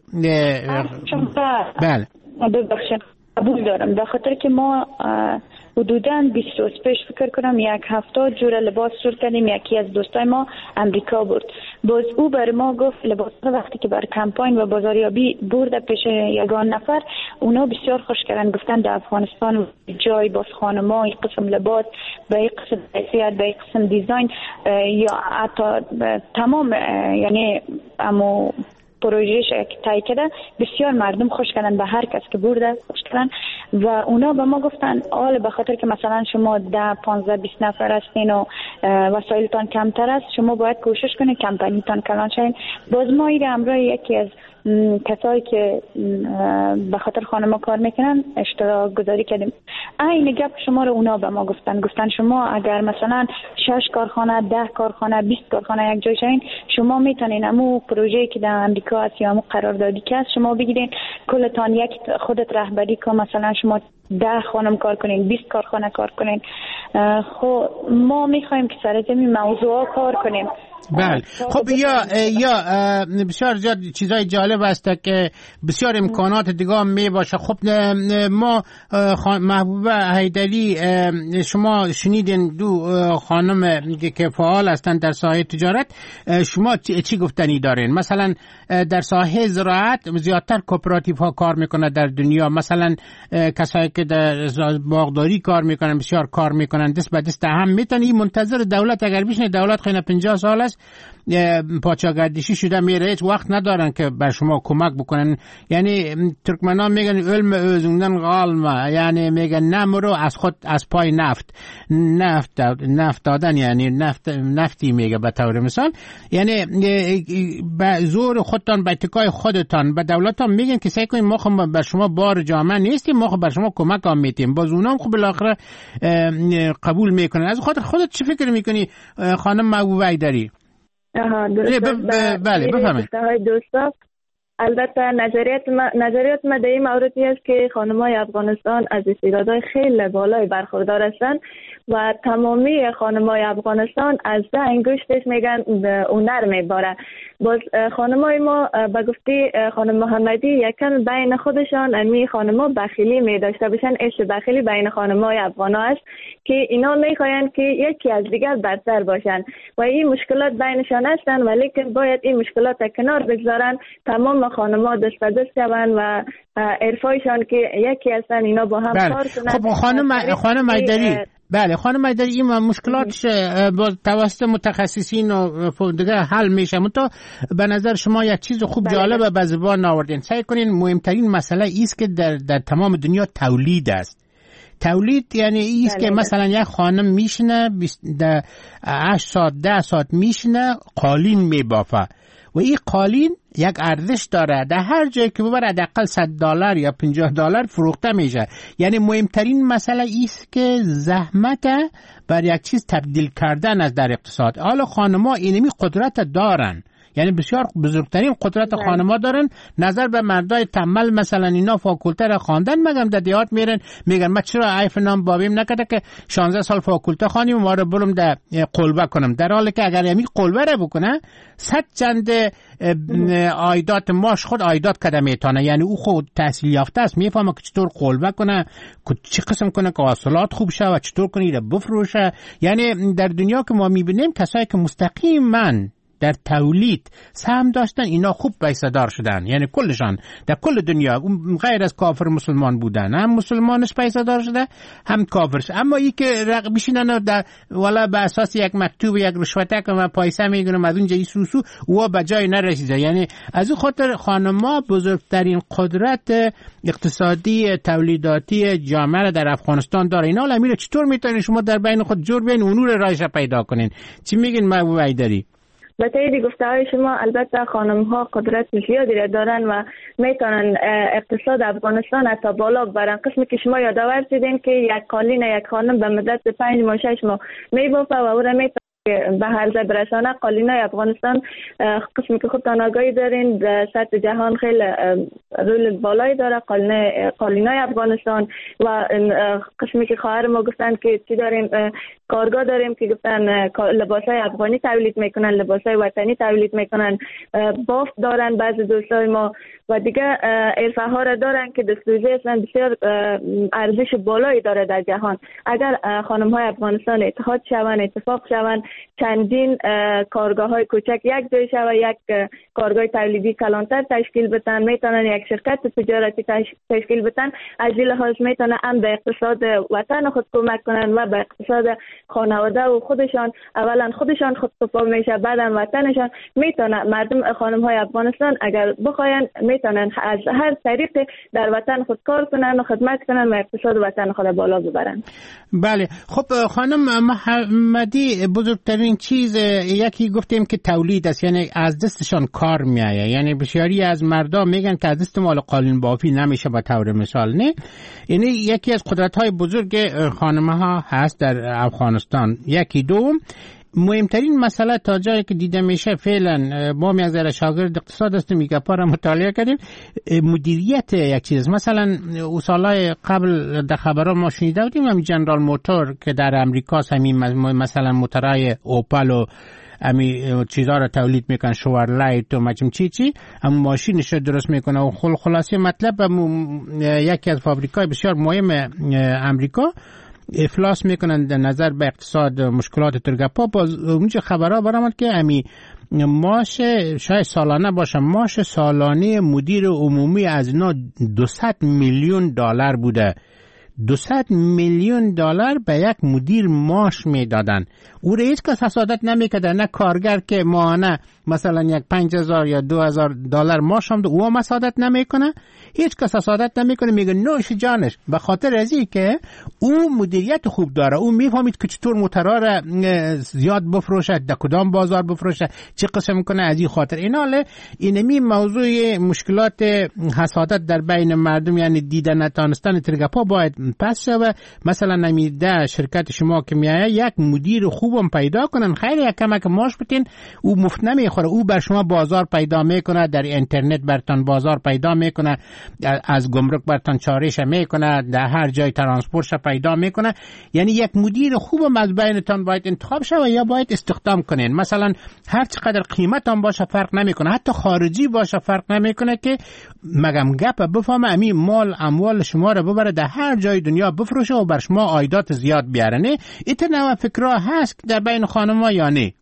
بله ببخشید قبول دارم، به خاطر که ما حدوداً بیست روز پیش فکر کنم یک هفته جور لباس جور کردیم. یکی از دوستای ما امریکا بود، باز او بر ما گفت لباس وقتی که بر کمپاین و بازاریابی برده پیش یگان نفر، اونا بسیار خوش کردن، گفتن در افغانستان جای باز خانما این قسم لباس به این قسم حیثیت به این قسم دیزاین یا حتی تمام یعنی امو پروژهش که تایی کرده بسیار مردم خوش کردن، به هر کس که برده خوش کردن و اونا به ما گفتن آل به خاطر که مثلا شما ده پانزده بیست نفر هستین و وسایلتان کمتر است، شما باید کوشش کنید کمپانیتان کلان شین. باز ما ایره همراه یکی از کسایی که به خاطر خانما کار میکنن اشتراک گذاری کردیم. این گپ شما رو اونا به ما گفتن، گفتن شما اگر مثلا شش کارخانه ده کارخانه بیست کارخانه یک جای شین، شما میتونین امو پروژه‌ای که در امریکا هست یا امو قراردادی که هست شما بگیرین کلتان یک خودت رهبری که مثلا شما ده خانم کار کنین بیست کارخانه کار کنین. خب ما میخوایم که سر زمین موضوع کار کنیم. بله خب یا یا بسیار زیاد چیزای جالب است که بسیار امکانات دیگه هم می باشه. خب ما محبوبه حیدری شما شنیدین دو خانم که فعال هستند در ساحه تجارت، شما چی گفتنی دارین؟ مثلا در ساحه زراعت زیادتر کوپراتیو ها کار میکنه در دنیا، مثلا کسایی که در باغداری کار میکنن بسیار کار میکنن، دست به دست هم میتونن. منتظر دولت اگر بشنه دولت خیلی پنجاه سال است پاچاگردشی شده میره، هیچ وقت ندارن که بر شما کمک بکنن. یعنی ترکمنان میگن علم özünden qalma، یعنی میگن نمرو از خود از پای نفت نفت نفت دادن، یعنی نفت نفتی میگه به طور مثال، یعنی به زور خودتان به اتکای خودتان به دولتان میگن که سعی کنید ما خب بر شما بار جامعه نیستیم، ما خب بر شما کمک هم میتیم. باز اونام خب بالاخره قبول میکنن. از خاطر خودت چه فکر میکنی خانم محبوبه حیدری؟ آها درسته. بله بفهمید. دوستا البته نظریات ما نظریات ما در این موردی است که خانم‌های افغانستان از استعدادهای خیلی بالای برخوردار هستند و تمامی خانم‌های افغانستان از ده انگشتش میگن هنر میباره. باز خانم‌های ما به گفته خانم محمدی یکم بین خودشان امی خانم‌ها بخیلی می داشته باشن، عشق بخیلی بین خانم‌های افغانا است که اینا میخواین که یکی از دیگر بدتر باشن و این مشکلات بینشان هستن، ولی که باید این مشکلات کنار بگذارن، تمام خانم‌ها دست به دست شوند و عرفایشان که یکی هستن اینا با هم کار کنن. خب خانم خانم حیدری بله خانم حیدری این مشکلاتش با توسط متخصصین و دیگه حل میشه. منتها به نظر شما یک چیز خوب جالبه به زبان آوردین. سعی کنین مهمترین مسئله ایست که در, در تمام دنیا تولید است. تولید یعنی ایست که مثلا یک خانم میشنه در هشت ساعت ده ساعت میشنه قالین میبافه و این قالین یک ارزش داره، در هر جایی که ببره حداقل صد دلار یا پنجاه دلار فروخته میشه. یعنی مهمترین مسئله ایست که زحمت بر یک چیز تبدیل کردن از در اقتصاد. حالا خانم‌ها اینمی قدرت دارن، یعنی بسیار بزرگترین قدرت خانم‌ها دارن نظر به مردای تنبل. مثلا اینا فاکولته را خواندن، مگم در دیهات میرن میگن ما چرا عیف نام بابیم نکرده که شانزده سال فاکولته خوانیم ما رو برم در قلبه کنم، در حالی که اگر یمی قلبه را بکنه صد چند آیدات ماش خود آیدات کده میتونه. یعنی او خود تحصیل یافته است، میفهمه که چطور قلبه کنه، چه قسم کنه که حاصلات خوب شه و چطور کنه ایره بفروشه. یعنی در دنیا که ما میبینیم کسایی که مستقیما در تولید سهم داشتن اینا خوب پیسه‌دار شدن، یعنی کلشان در کل دنیا غیر از کافر مسلمان بودن، هم مسلمانش پیسه‌دار شده هم کافرش. اما ای که رق بشینن در والا به اساس یک مکتوب یک رشوته که من پیسه میگیرم از اونجا ایسوسو و به جای نرسیده. یعنی از اون خاطر خانم‌ها بزرگترین قدرت اقتصادی تولیداتی جامعه در افغانستان داره. اینا حالا میره چطور میتونین شما در بین خود جور بین اونور رایش پیدا کنین؟ چی میگین محبوبه حیدری؟ به تایید گفته های شما البته خانم ها قدرت زیادی را دارن و میتونن اقتصاد افغانستان حتی بالا ببرن. قسمی که شما یادآور شدین که یک قالین یک خانم به مدت پنج ماه شش ماه میبافه و او را میتونه به هر برسانه. قالینای افغانستان قسمی که خودتان آگاهی دارین در سطح جهان خیلی رول بالایی داره قالینای قالینای افغانستان. و قسمی که خواهر ما گفتن که چی داریم، کارگاه داریم که گفتن لباسای افغانی تولید میکنن، لباسای وطنی تولید میکنن، بافت دارن بعض دوستای ما و دیگه عرفه ها را دارن که دستوزی اصلا بسیار ارزش بالایی داره در جهان. اگر خانم های افغانستان اتحاد شوند، اتفاق شوند، چندین کارگاه های کوچک یک جای شوند، یک کارگاه تولیدی کلانتر تشکیل بدن، میتونن یک شرکت تجارتی تشکیل بدن، از این لحاظ میتونن هم به اقتصاد وطن خود کمک کنن و به اقتصاد خانواده و خودشان. اولا خودشان خود سپاه میشه، بعدم وطنشان. میتونن مردم خانم های افغانستان اگر بخواین میتونن از هر طریق در وطن خود کار کنن و خدمت کنن و اقتصاد وطن خود بالا ببرن. بله خب خانم محمدی، بزرگترین چیز یکی گفتیم که تولید است، یعنی از دستشان کار میایه. یعنی بسیاری از مردم میگن که از دست مال قالین بافی نمیشه به طور مثال. نه، یعنی یکی از قدرت های بزرگ خانمه ها هست در افغانستان. یکی دوم مهمترین مسئله تا جایی که دیده میشه فعلا، ما یک ذره شاگرد اقتصاد هستیم، میگه پارا مطالعه کردیم، مدیریت یک چیز. مثلا سالهای قبل در خبرها ما شنیده بودیم همین جنرال موتور که در امریکا همین مثلا موتورای اوپل و امی چیزا رو تولید میکنن، شوارلایت و مچم چی چی، اما ماشینش رو درست میکنه. و خل خلاصه مطلب یکی از فابریکای بسیار مهم امریکا افلاس میکنن در نظر به اقتصاد مشکلات ترگپا. باز اونجا خبرها برآمد که امی معاش شاید سالانه باشه، معاش سالانه مدیر عمومی از اینا دویست میلیون دلار بوده. دویست میلیون دلار به یک مدیر معاش میدادن. او را هیچ کس حسادت نمیکرده، نه کارگر که ماهانه مثلا یک پنج هزار یا دو هزار دلار معاش هم او هم حسادت نمیکنه، هیچ کس حسادت نمیکنه، میگه نوش جانش. به خاطر ازی که او مدیریت خوب داره، او میفهمید که چطور موتورا را زیاد بفروشه، در کدام بازار بفروشه، چه قسم کنه. از این خاطر ایناله اینمی موضوع مشکلات حسادت در بین مردم، یعنی دیدن نتانستن ترگپا باید پس شوه. مثلا نمیده شرکت شما که میایه یک مدیر خوبم پیدا کنن، خیلی یک کمک معاش بتین، او مفت نمیخوره، او بر شما بازار پیدا میکنه، در اینترنت برتان بازار پیدا میکنه، از گمرک برتان چارش میکنه، در هر جای ترانسپورتش پیدا میکنه. یعنی یک مدیر خوبم از بینتان باید انتخاب شوه یا باید استخدام کنین. مثلا هر چقدر قیمت هم باشه فرق نمیکنه، حتی خارجی باشه فرق نمیکنه، که مگم گپ بفهمه امی مال اموال شما رو ببره در هر جای دنیا بفروشه و بر شما عایدات زیاد بیاره. نه ایت نوع فکرها هست در بین خانم‌ها یا نه؟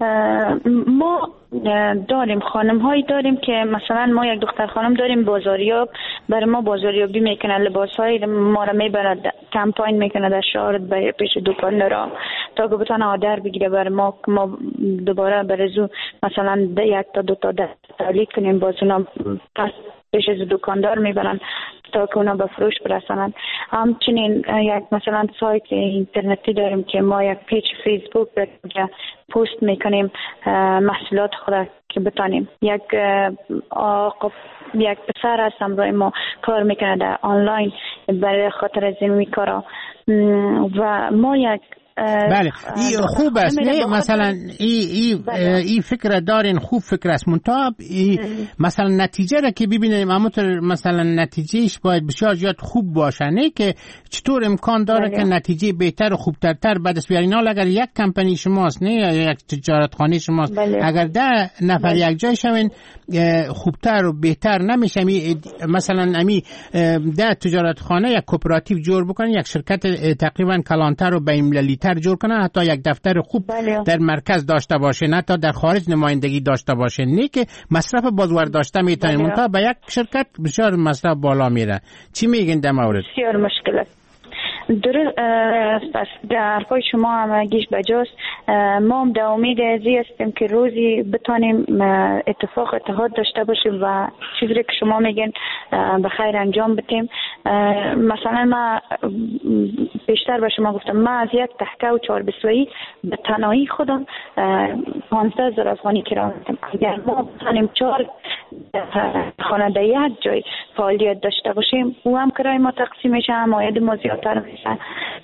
ما داریم خانم هایی داریم که مثلا ما یک دختر خانم داریم بازاریاب، برای ما بازاریابی میکنه، لباس های ما را میبرد کمپاین میکنه در شهر پیش دکان را تا که بتونه آدر بگیره برای ما، که ما دوباره برزو مثلا یک تا دو تا تولید کنیم، باز اونا پس پیش از دکاندار میبرن تا که اونا به فروش برسانن. همچنین یک مثلا سایت اینترنتی داریم که ما یک پیج فیسبوک که پست میکنیم محصولات خود که بتانیم. یک آقا یک پسر هست همراه ما کار میکنه در آنلاین برای خاطر از این کارا و ما یک بله ای خوب است. نه مثلا ای ای ای فکر دارین، خوب فکر است، منتها مثلا نتیجه را که ببینیم همونطور مثلا نتیجهش باید بسیار زیاد خوب باشه، نه که چطور امکان داره بله. که نتیجه بهتر و خوبتر تر بعد از بیارین. حالا اگر یک کمپانی شماست نه یا یک تجارتخانه شماست بله. اگر ده نفر بله. یک جای شوین خوبتر و بهتر نمیشه. مثلا امی ده تجارتخانه یک کوپراتیو جور بکنن، یک شرکت تقریبا کلانتر و بین‌المللی جور کنن، حتی یک دفتر خوب بله. در مرکز داشته باشه، نه تا در خارج نمایندگی داشته باشه، نه که مصرف بازار داشته میتونه بله. منتها به یک شرکت بسیار مصرف بالا میره. چی میگین در مورد؟ بسیار مشکل است. درست است. در پای شما همگیش بجاست. ما هم در امید ازی هستیم که روزی بتانیم اتفاق اتحاد داشته باشیم و چیزی که شما میگین به خیر انجام بدیم. مثلا ما بیشتر به شما گفتم، ما از یک تحقه و چهار بسویی به تنهایی خودم پانزده هزار افغانی کرایه میدم. اگر ما بتانیم چهار خانه در یک جای فعالیت داشته باشیم او هم کرای ما تقسیم میشه، هم عاید ما زیادتر میشه.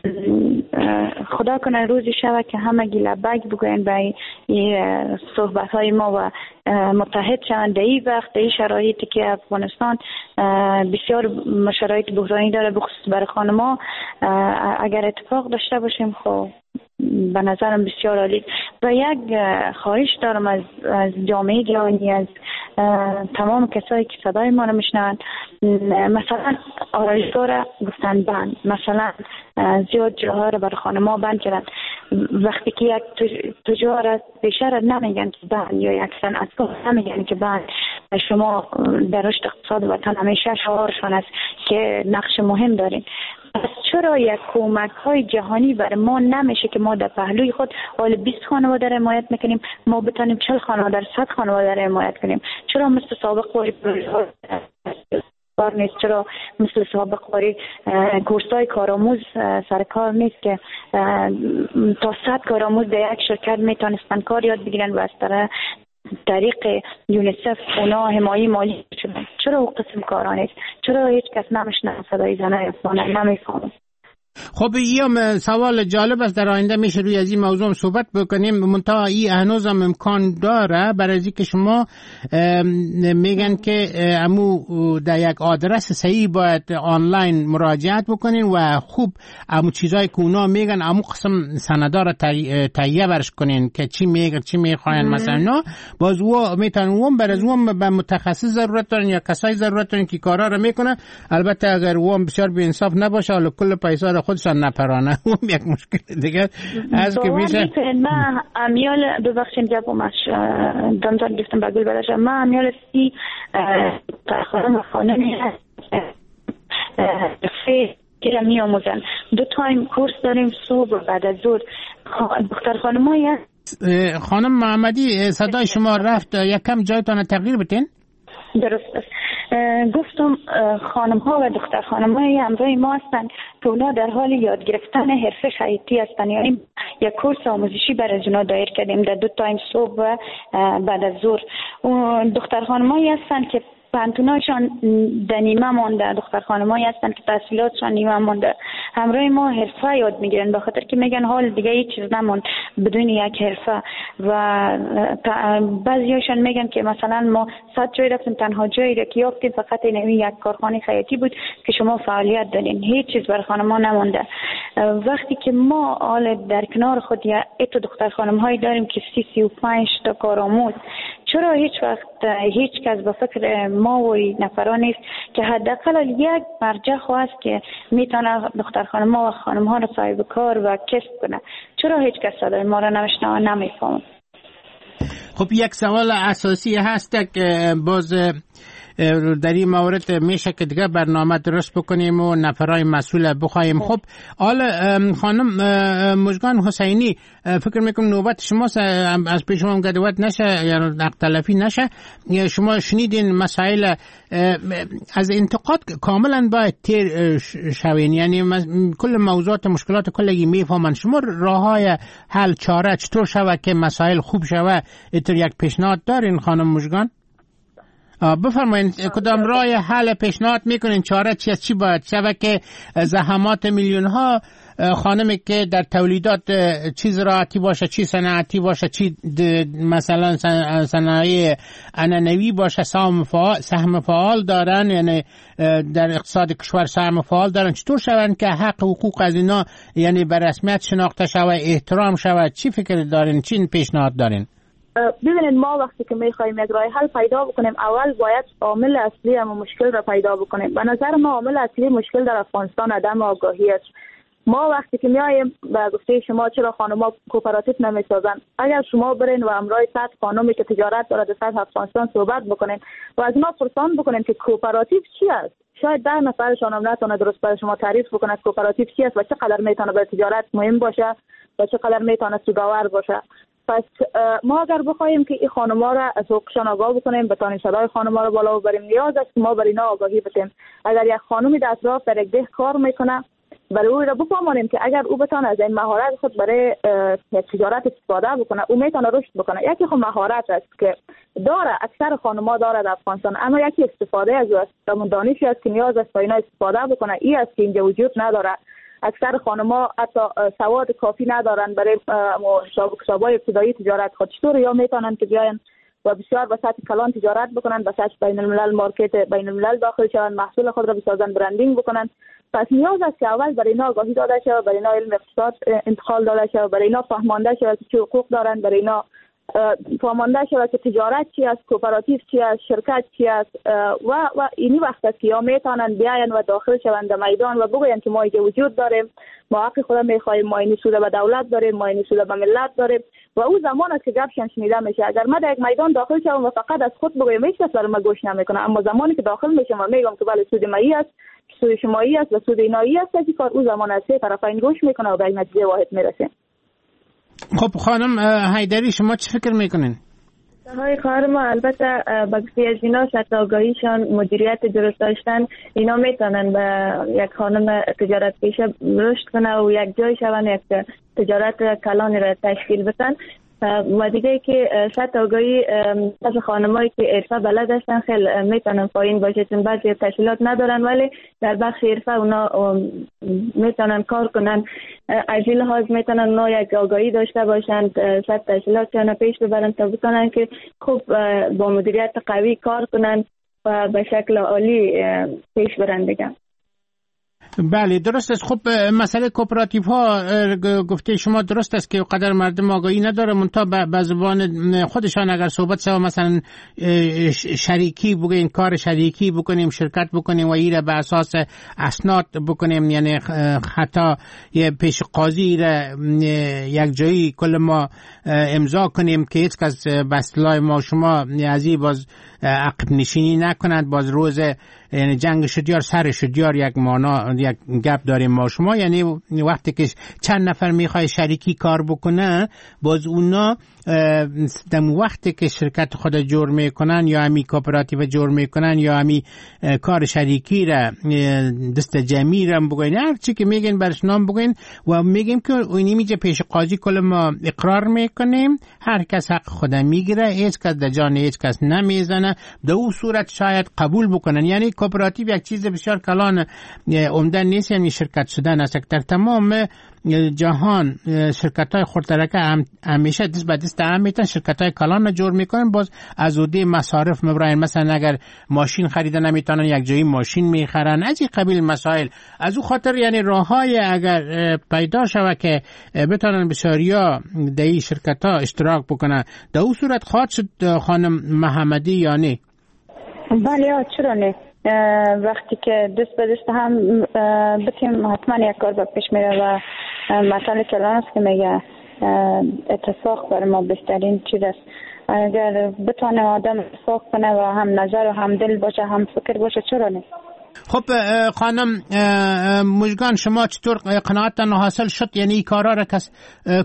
خدا کنه روزی شود که همه گیله بگ بگوین به صحبت های ما و متحد شوند. در این وقت در این شرایطی که افغانستان بسیار شرایط بحرانی داره بخصوص برای خانما، اگر اتفاق داشته باشیم خب به نظرم بسیار عالی. و یک خواهش دارم از از جامعه جهانی، از تمام کسایی که صدای ما رو میشنوند، مثلا آرایشگاه را گفتن بند، مثلا زیاد جاها را برای خانما بند کردن. وقتی که یک تجار بیشتر نمیگن که بند یا یک صنعتگاه نمیگن که بند، شما در رشد اقتصاد وطن همیشه شعارشان است که نقش مهم دارین. پس چرا یک کمک های جهانی برای ما نمیشه که ما در پهلوی خود حال بیست خانواده را حمایت میکنیم، ما بتانیم چهل خانواده را صد خانواده را حمایت کنیم؟ چرا مثل سابق باری کار نیست؟ چرا مثل سابق باری کورسای کارآموز سرکار نیست که تا صد کارآموز در یک شرکت میتونستن کار یاد بگیرن و از طرح طریق یونیسف اونا حمایه مالی شدن؟ چرا او قسم کارا نیست؟ چرا هیچ کس نمیشنه صدای زنای افغان نمیفهمه؟ خب این سوال جالب است، در آینده میشه روی از این موضوع صحبت بکنیم. منتها این هنوز هم امکان داره برای از که شما میگن که امو در یک آدرس صحیح باید آنلاین مراجعت بکنین و خوب امو چیزایی که اونا میگن امو قسم سندا را تهیه برش کنین که چی میگن چی میخواین. مثلا نه باز و میتونن برای و به متخصص ضرورت دارن یا کسای ضرورت دارن که کارا را میکنن. البته اگر و بسیار بی انصاف نباشه حالا کل پیسا خودشان نپرانه اون یک مشکل دیگه از که میشه. من امیال ببخشید جوابمش دمتان گفتم بگل بداشم. من امیال سی تخارم خانمی هست فی که می آموزن. دو تایم کورس داریم صبح و بعد از ظهر. دختر خانم های هست. خانم محمدی صدای شما رفت، یکم جایتان تغییر بتین؟ درست است. گفتم خانم ها و دختر خانم های همراه ما هستند که اونا در حال یاد گرفتن حرفه خیاطی هستند. یعنی یک کورس آموزشی برای اونا دایر کردیم در دو تایم صبح و بعد از ظهر. دختر خانم هایی هستند که پانتوناشان در نیمه مانده، دختر خانمایی هستن که تحصیلاتشان نیمه مانده، همراه ما حرفه یاد میگیرن، به خاطر که میگن حال دیگه هیچ چیز نموند بدون یک حرفه. و بعضیاشان میگن که مثلا ما صد جای رفتیم تنها جایی را که یافتیم فقط این یک کارخانه خیاطی بود که شما فعالیت دادین، هیچ چیز برای خانم‌ها نمونده. وقتی که ما حال در کنار خود یا اتو دختر خانم‌هایی داریم که سی سی و پنج تا کارآموز، چرا هیچ وقت هیچ کس به فکر ما و نفران نیست که حداقل یک مرجع خواست که میتونه دختر خانم‌ها و خانم‌ها رو صاحب کار و کسب کنه؟ چرا هیچ کس صدای ما رو نمیشنه و نمیفهمه؟ خب یک سوال اساسی هست که باز در این مورد میشه که دیگه برنامه درست بکنیم و نفرای مسئول بخوایم. خب حالا خانم مژگان حسینی، فکر میکنم نوبت شما از پیش شما گدوت نشه یا نقد تلفی نشه. شما شنیدین مسائل از انتقاد کاملا باید تیر شوین، یعنی کل موضوعات مشکلات کلگی میفهمن. شما راه های حل چاره چطور شود که مسائل خوب شود؟ اتر یک پیشنهاد دارین خانم مژگان؟ بفرمایید کدام راه حل پیشنهاد میکنین؟ چاره چی چی باید شود که زحمات میلیون ها خانمی که در تولیدات چی زراعتی باشه، چی صنعتی باشه، چی مثلا صنایع عنعنوی باشه سهم فعال سهم فعال دارن، یعنی در اقتصاد کشور سهم فعال دارن، چطور شون که حق حقوق از اینا یعنی به رسمیت شناخته شود، احترام شود؟ چی فکر دارین؟ چی پیشنهاد دارین؟ ببینید، ما وقتی که میخوایم یک راه حل پیدا بکنیم اول باید عامل اصلی هم مشکل را پیدا بکنیم. به نظر ما عامل اصلی مشکل در افغانستان عدم آگاهی است. ما وقتی که میایم به گفته شما چرا خانم‌ها کوپراتیو نمیسازن، اگر شما برین و همراه صد خانمی که تجارت داره در سطح افغانستان صحبت بکنین و از ما پرسان بکنین که کوپراتیو چی است، شاید ده نفرشان هم نتونه درست برای شما تعریف بکنه کوپراتیو چی است و چقدر میتونه برای تجارت مهم باشه و چقدر میتونه سودآور باشه. پس ما اگر بخوایم که این خانم‌ها را از حقوقشان آگاه بکنیم، بتانیم صدای خانم‌ها را بالا ببریم، نیاز است که ما بر اینا آگاهی بدیم. اگر یک خانمی در اطراف در یک ده کار میکنه برای او را بفهمانیم که اگر او بتونه از این مهارت خود برای تجارت استفاده بکنه، او میتونه رشد بکنه. یکی خود مهارت است که داره، اکثر خانم‌ها داره در افغانستان، اما یکی استفاده از او است، همون دانشی است که نیاز است تا اینا استفاده بکنه. این است که اینجا وجود نداره. اکثر خانم‌ها حتی سواد کافی ندارن برای حساب‌های ابتدایی تجارت خود. چطور یا میتونن که بیاین و بسیار به سطح کلان تجارت بکنن، به سطح بین الملل مارکت بین الملل داخل شوند، محصول خود را بسازن، برندینگ بکنن. پس نیاز است که اول برای اینا آگاهی داده شود، برای اینا علم اقتصاد انتقال داده شود، برای اینا فهمانده شود که چه حقوق دارن، برای اینا فهمانده شود که تجارت چی است، کوپراتیو چی است، شرکت چی است و و اینی وقت است که یا میتونن بیاین و داخل شوند در میدان و بگوین که ما اینجا وجود داریم، ما حق خود میخوایم، ما این سود به دولت داریم، ما این سود به ملت داریم. و او زمان است که گپشن شنیده میشه. اگر ما در یک میدان داخل شوم و فقط از خود بگویم هیچ کس برای ما گوش نمیکنه، اما زمانی که داخل میشم و میگم که بله سود مایی است، سود شمایی است و سود اینایی است، که کار او زمان است طرفین گوش میکنه و به یک نتیجه واحد میرسه. خب خانم حیدری، شما چه فکر میکنین؟ های کار ما البته بخشی از اینا سطح آگاهیشان، مدیریت درست داشتن، اینا میتونن به یک خانم تجارت پیشه رشد کنه و یک جای شون یک تجارت کلانی را تشکیل بدن. و دیگه که سطح آگاهی از خانمایی که حرفه بلد هستن خیلی میتونن پایین باشه، چون بعضی تحصیلات ندارن ولی در بخش حرفه اونا میتونن کار کنن. از این لحاظ میتونن اونا یک آگاهی داشته باشند، سطح تحصیلاتشان پیش ببرن تا بتونن که خوب با مدیریت قوی کار کنن و به شکل عالی پیش برن دیگه. بله درست است. خب مسئله کوپراتیو ها گفته شما درست است که قدر مردم آگاهی نداره، منتها به زبان خودشان اگر صحبت شود مثلا شریکی بگیم، کار شریکی بکنیم، شرکت بکنیم و ایره به اساس اسناد بکنیم، یعنی خطا یه پیش قاضی را یک جایی کل ما امضا کنیم که هیچ کس به اصطلاح ما شما ازی باز عقب نشینی نکنند، باز روز یعنی جنگ شدیار سر شدیار یک مانا یک گپ داریم ما شما، یعنی وقتی که چند نفر میخوای شریکی کار بکنه باز اونا در وقتی که شرکت خود جور میکنن یا همی کوپراتیو جور میکنن یا همی کار شریکی را دست جمعی را بگوین، هر چی که میگن برش نام بگوین و میگیم که اونی میجه پیش قاضی کل ما اقرار میکنیم، هر کس حق خود میگیره، هیچ کس در جان هیچ کس نمیزنه، در اون صورت شاید قبول بکنن. یعنی کوپراتیو یک چیز بسیار کلان عمده نیست، یعنی شرکت شدن است. در تمام جهان شرکت های خردترکه هم همیشه دست به دست هم میتن شرکت های کلان جور میکنن، باز از عهده مصارف مبراین، مثلا اگر ماشین خریده نمیتونن یک جایی ماشین میخرن، از این قبیل مسائل. از او خاطر یعنی راه های اگر پیدا شود که بتونن بسیاریا در این شرکت ها اشتراک بکنن، در اون صورت خواهد شد خانم محمدی یا نه؟ بله چرا نه، وقتی که دست به دست هم بتیم حتما یک کار به پیش میره و مسئله کلان است که میگه اتفاق برای ما بهترین چیز است. اگر بتونه آدم اتفاق کنه و هم نظر و هم دل باشه هم فکر باشه چرا نه. خب خانم مژگان، شما چطور قناعتتان حاصل شد؟ یعنی این کارا را کس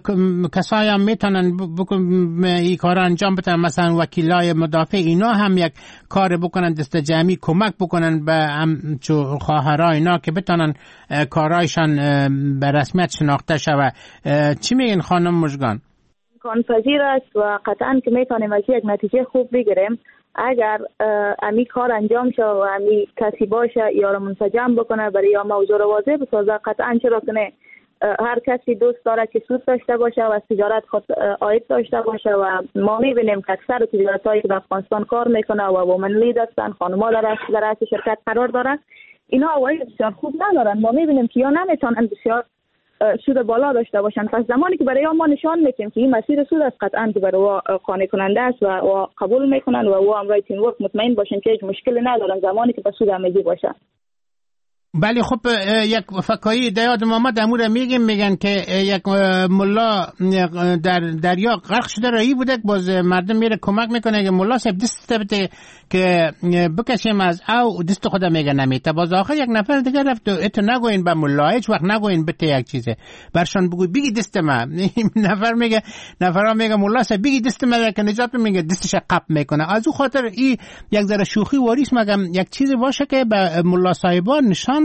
کسایی هم میتونن این کارا انجام بدن، مثلا وکیلای مدافع اینا هم یک کار بکنن، دست جمعی کمک بکنن به همچو خواهرای اینا که بتونن کارایشان به رسمیت شناخته شود. چی میگین خانم مژگان؟ امکان پذیر است و قطعا که میتونیم از یک نتیجه خوب بگیریم اگر امی کار انجام شد و امی کسی باشه یا را منسجم بکنه برای یا موضوع رو واضح بسازه. قطعا چرا کنه هر کسی دوست داره که سود داشته باشه و از تجارت خود عاید داشته باشه و ما میبینیم که اکثر تجارت هایی که در افغانستان کار میکنه و وومن لید هستن، خانم‌ها در رأس شرکت قرار دارن، اینا عواید بسیار خوب ندارن. ما میبینیم که یا نمیتونن بسیار سود بالا داشته باشن. پس زمانی که برای ما نشان میدیم که این مسیر سود است، قطعا که برای قانع کننده است و قبول میکنن و او هم رای تیم ورک مطمئن باشن که هیچ مشکلی ندارن زمانی که به سود همگی باشه. بله خب یک فکایی دیاد ما دمور میگیم میگن که یک ملا در دریا غرق شده رایی بوده، باز مردم میره کمک میکنه که ملا صاحب دست بده که بکشیم از او دست خود میگه نمیته، باز آخر یک نفر دیگه رفت اتو نگوین به ملا، هیچ وقت نگوین بته یک چیزه برشان بگوی بگی دست ما. نفر میگه نفرها میگه ملا صاحب بگی دست ما که نجات میگه دستش قپ میکنه. از او خاطر این یک ذره شوخی واریس مگم یک چیزی باشه که به ملا صاحبان نشان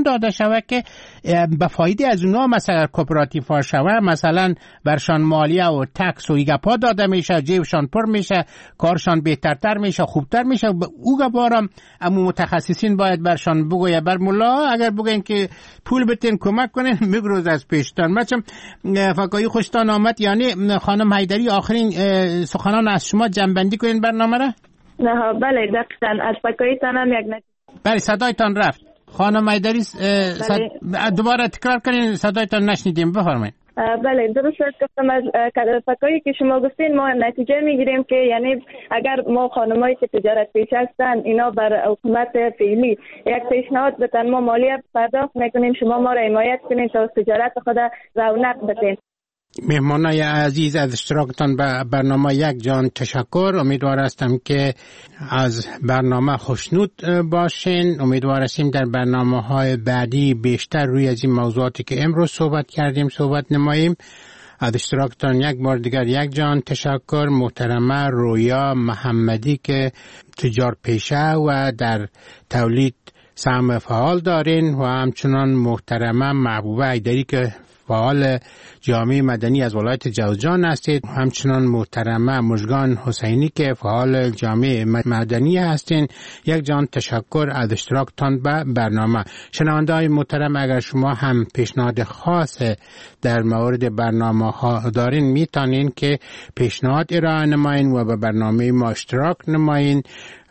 انجام داده شود که به فایده از اونا مثلا کوپراتیو ها شود، مثلا برشان مالیه و تکس و ایگپا داده میشه، جیبشان پر میشه، کارشان بهترتر میشه، خوبتر میشه. او گبارم امو متخصصین باید برشان بگویه. بر ملا اگر بگین که پول بتین کمک کنین میگروز از پیشتان. بچم فکایی خوشتان آمد. یعنی خانم حیدری آخرین سخنان از شما جنبندی کنین برنامه را. نه بله دقیقاً از فکاییتان هم یک نتیجه. بله صدایتان رفت خانم حیدری. صد... دوباره تکرار کنین صدایتان نشنیدیم. بفرمایید. بله درست گفتم. از فکایی که شما گفتین ما نتیجه میگیریم که یعنی اگر ما خانمایی که تجارت پیش هستن اینا بر حکومت فعلی یک پیشنهاد بتن ما مالیه پرداخت میکنیم، شما ما را حمایت کنین تا تجارت خود رونق بدین. مهمانای عزیز از اشتراکتان به برنامه یک جان تشکر. امیدوار هستم که از برنامه خوشنود باشین. امیدوار هستیم در برنامه های بعدی بیشتر روی از این موضوعاتی که امروز صحبت کردیم صحبت نماییم. از اشتراکتان یک بار دیگر یک جان تشکر. محترمه رویا محمدی که تجار پیشه و در تولید سهم فعال دارین و همچنان محترمه محبوبه حیدری که فعال جامعه مدنی از ولایت جوزجان هستید. همچنان محترمه مژگان حسینی که فعال جامعه مدنی هستین. یک جان تشکر از اشتراکتان به برنامه. شنونده های محترم اگر شما هم پیشنهاد خاص در مورد برنامه ها دارین میتونین که پیشنهاد ارائه نمایین و به برنامه ما اشتراک نمایین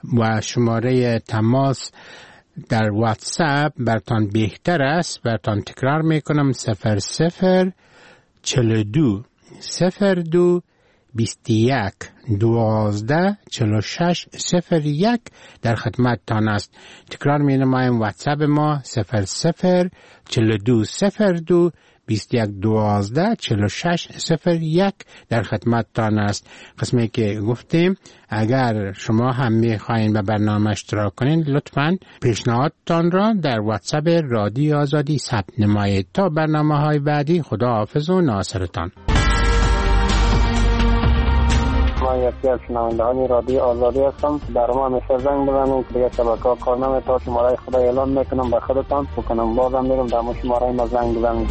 و شماره تماس در واتساپ برتان بهتر است. برتان تکرار میکنم صفر صفر چل دو صفر دو بیست یک دوازده چل و شش صفر یک در خدمت تان است. تکرار می نمایم واتساپ ما صفر صفر چل دو صفر دو بیست یک دوازده چل و شش صفر یک در خدمت تان است. قسمی که گفتیم اگر شما هم می خواهید به برنامه اشتراک کنین لطفاً پیشنهادتان را در واتساپ رادیو آزادی ثبت نمایید. تا برنامه های بعدی خدا حافظ و ناصرتان. ما یکی از شنوندگان رادیو آزادی هستم. در ما همیشه زنگ بزنید که دیگه شبکه ها کار نمی‌کنه. شماره خدا اعلان میکنم به خودتان بکنم بازم میرم در ما شماره ما زنگ بزنید.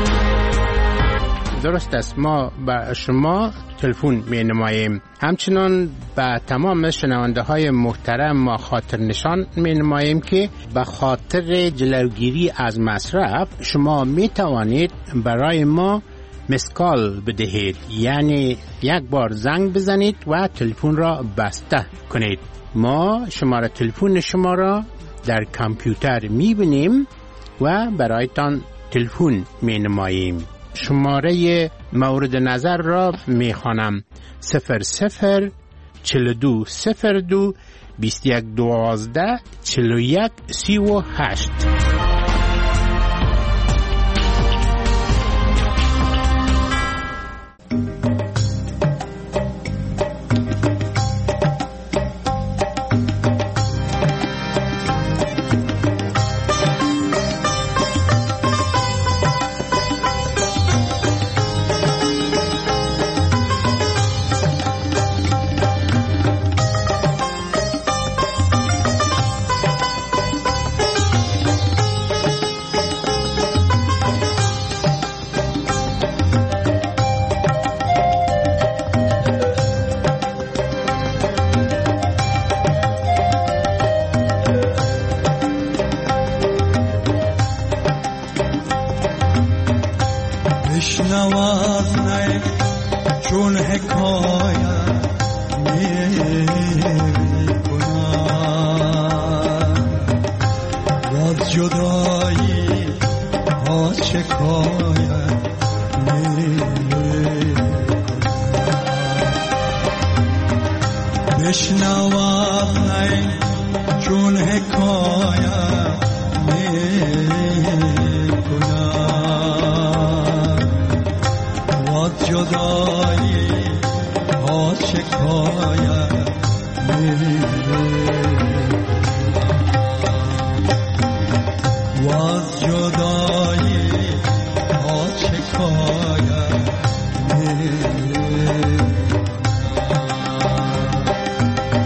درست است. ما به شما تلفن می نماییم. همچنان به تمام شنونده های محترم ما خاطر نشان می نماییم که به خاطر جلوگیری از مصرف شما می توانید برای ما مسکال بدهید، یعنی یک بار زنگ بزنید و تلفن را بسته کنید. ما شماره تلفن شما را در کامپیوتر می بینیم و برایتان تلفن می نماییم. شماره مورد نظر را می خوانم صفر صفر چل دو صفر دو بیست یک دوازده چل و یک سی و هشت.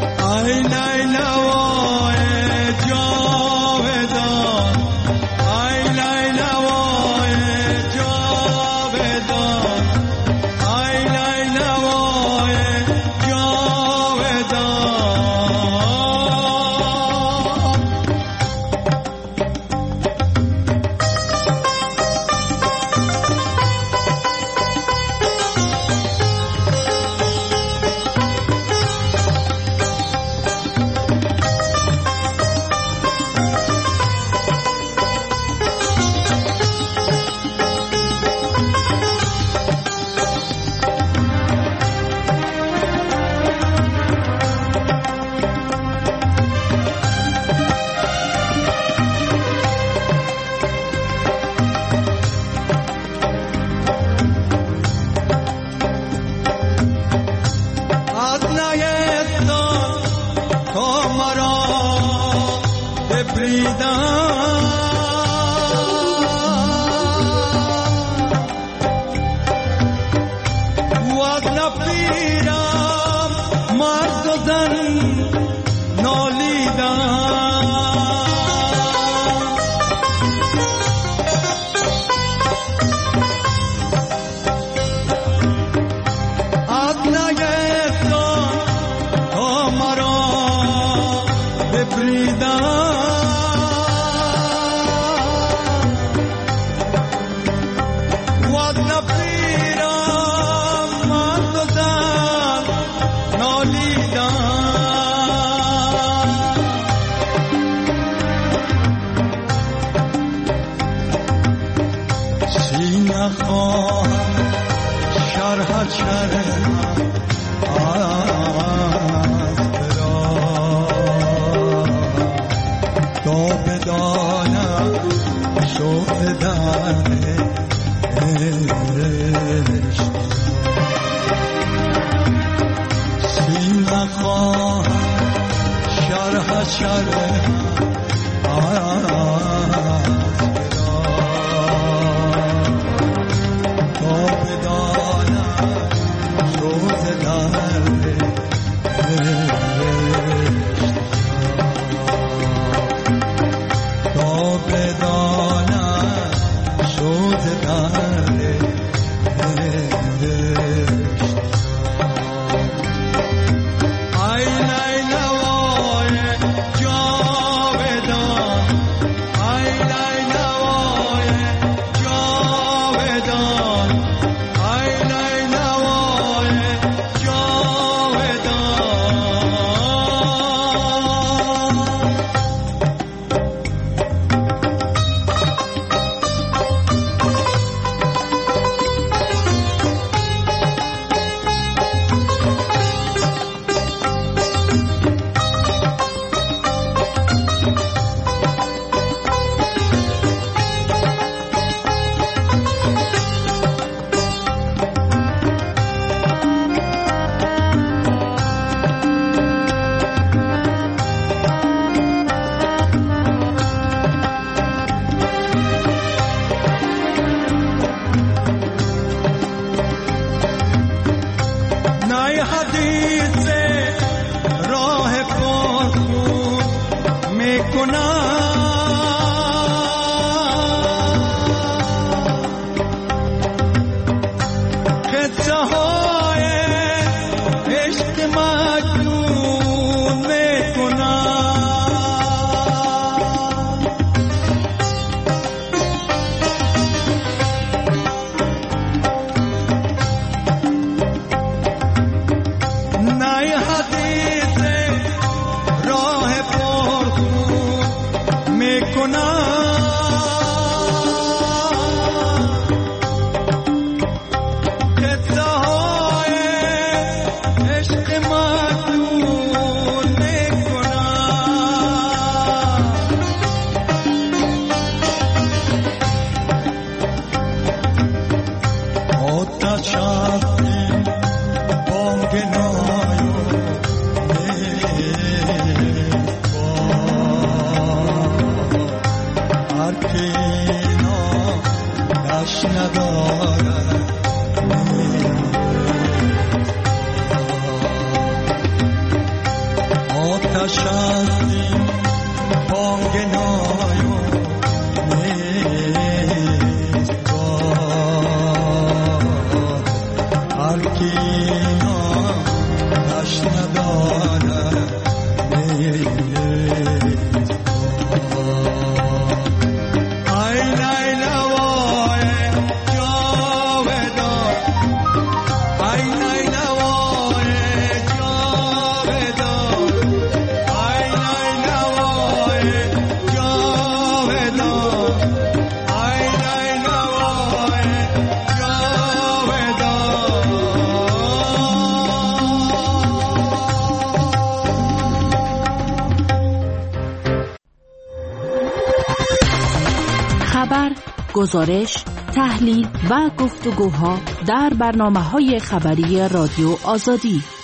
I گزارش، تحلیل و گفتگوها در برنامه‌های خبری رادیو آزادی.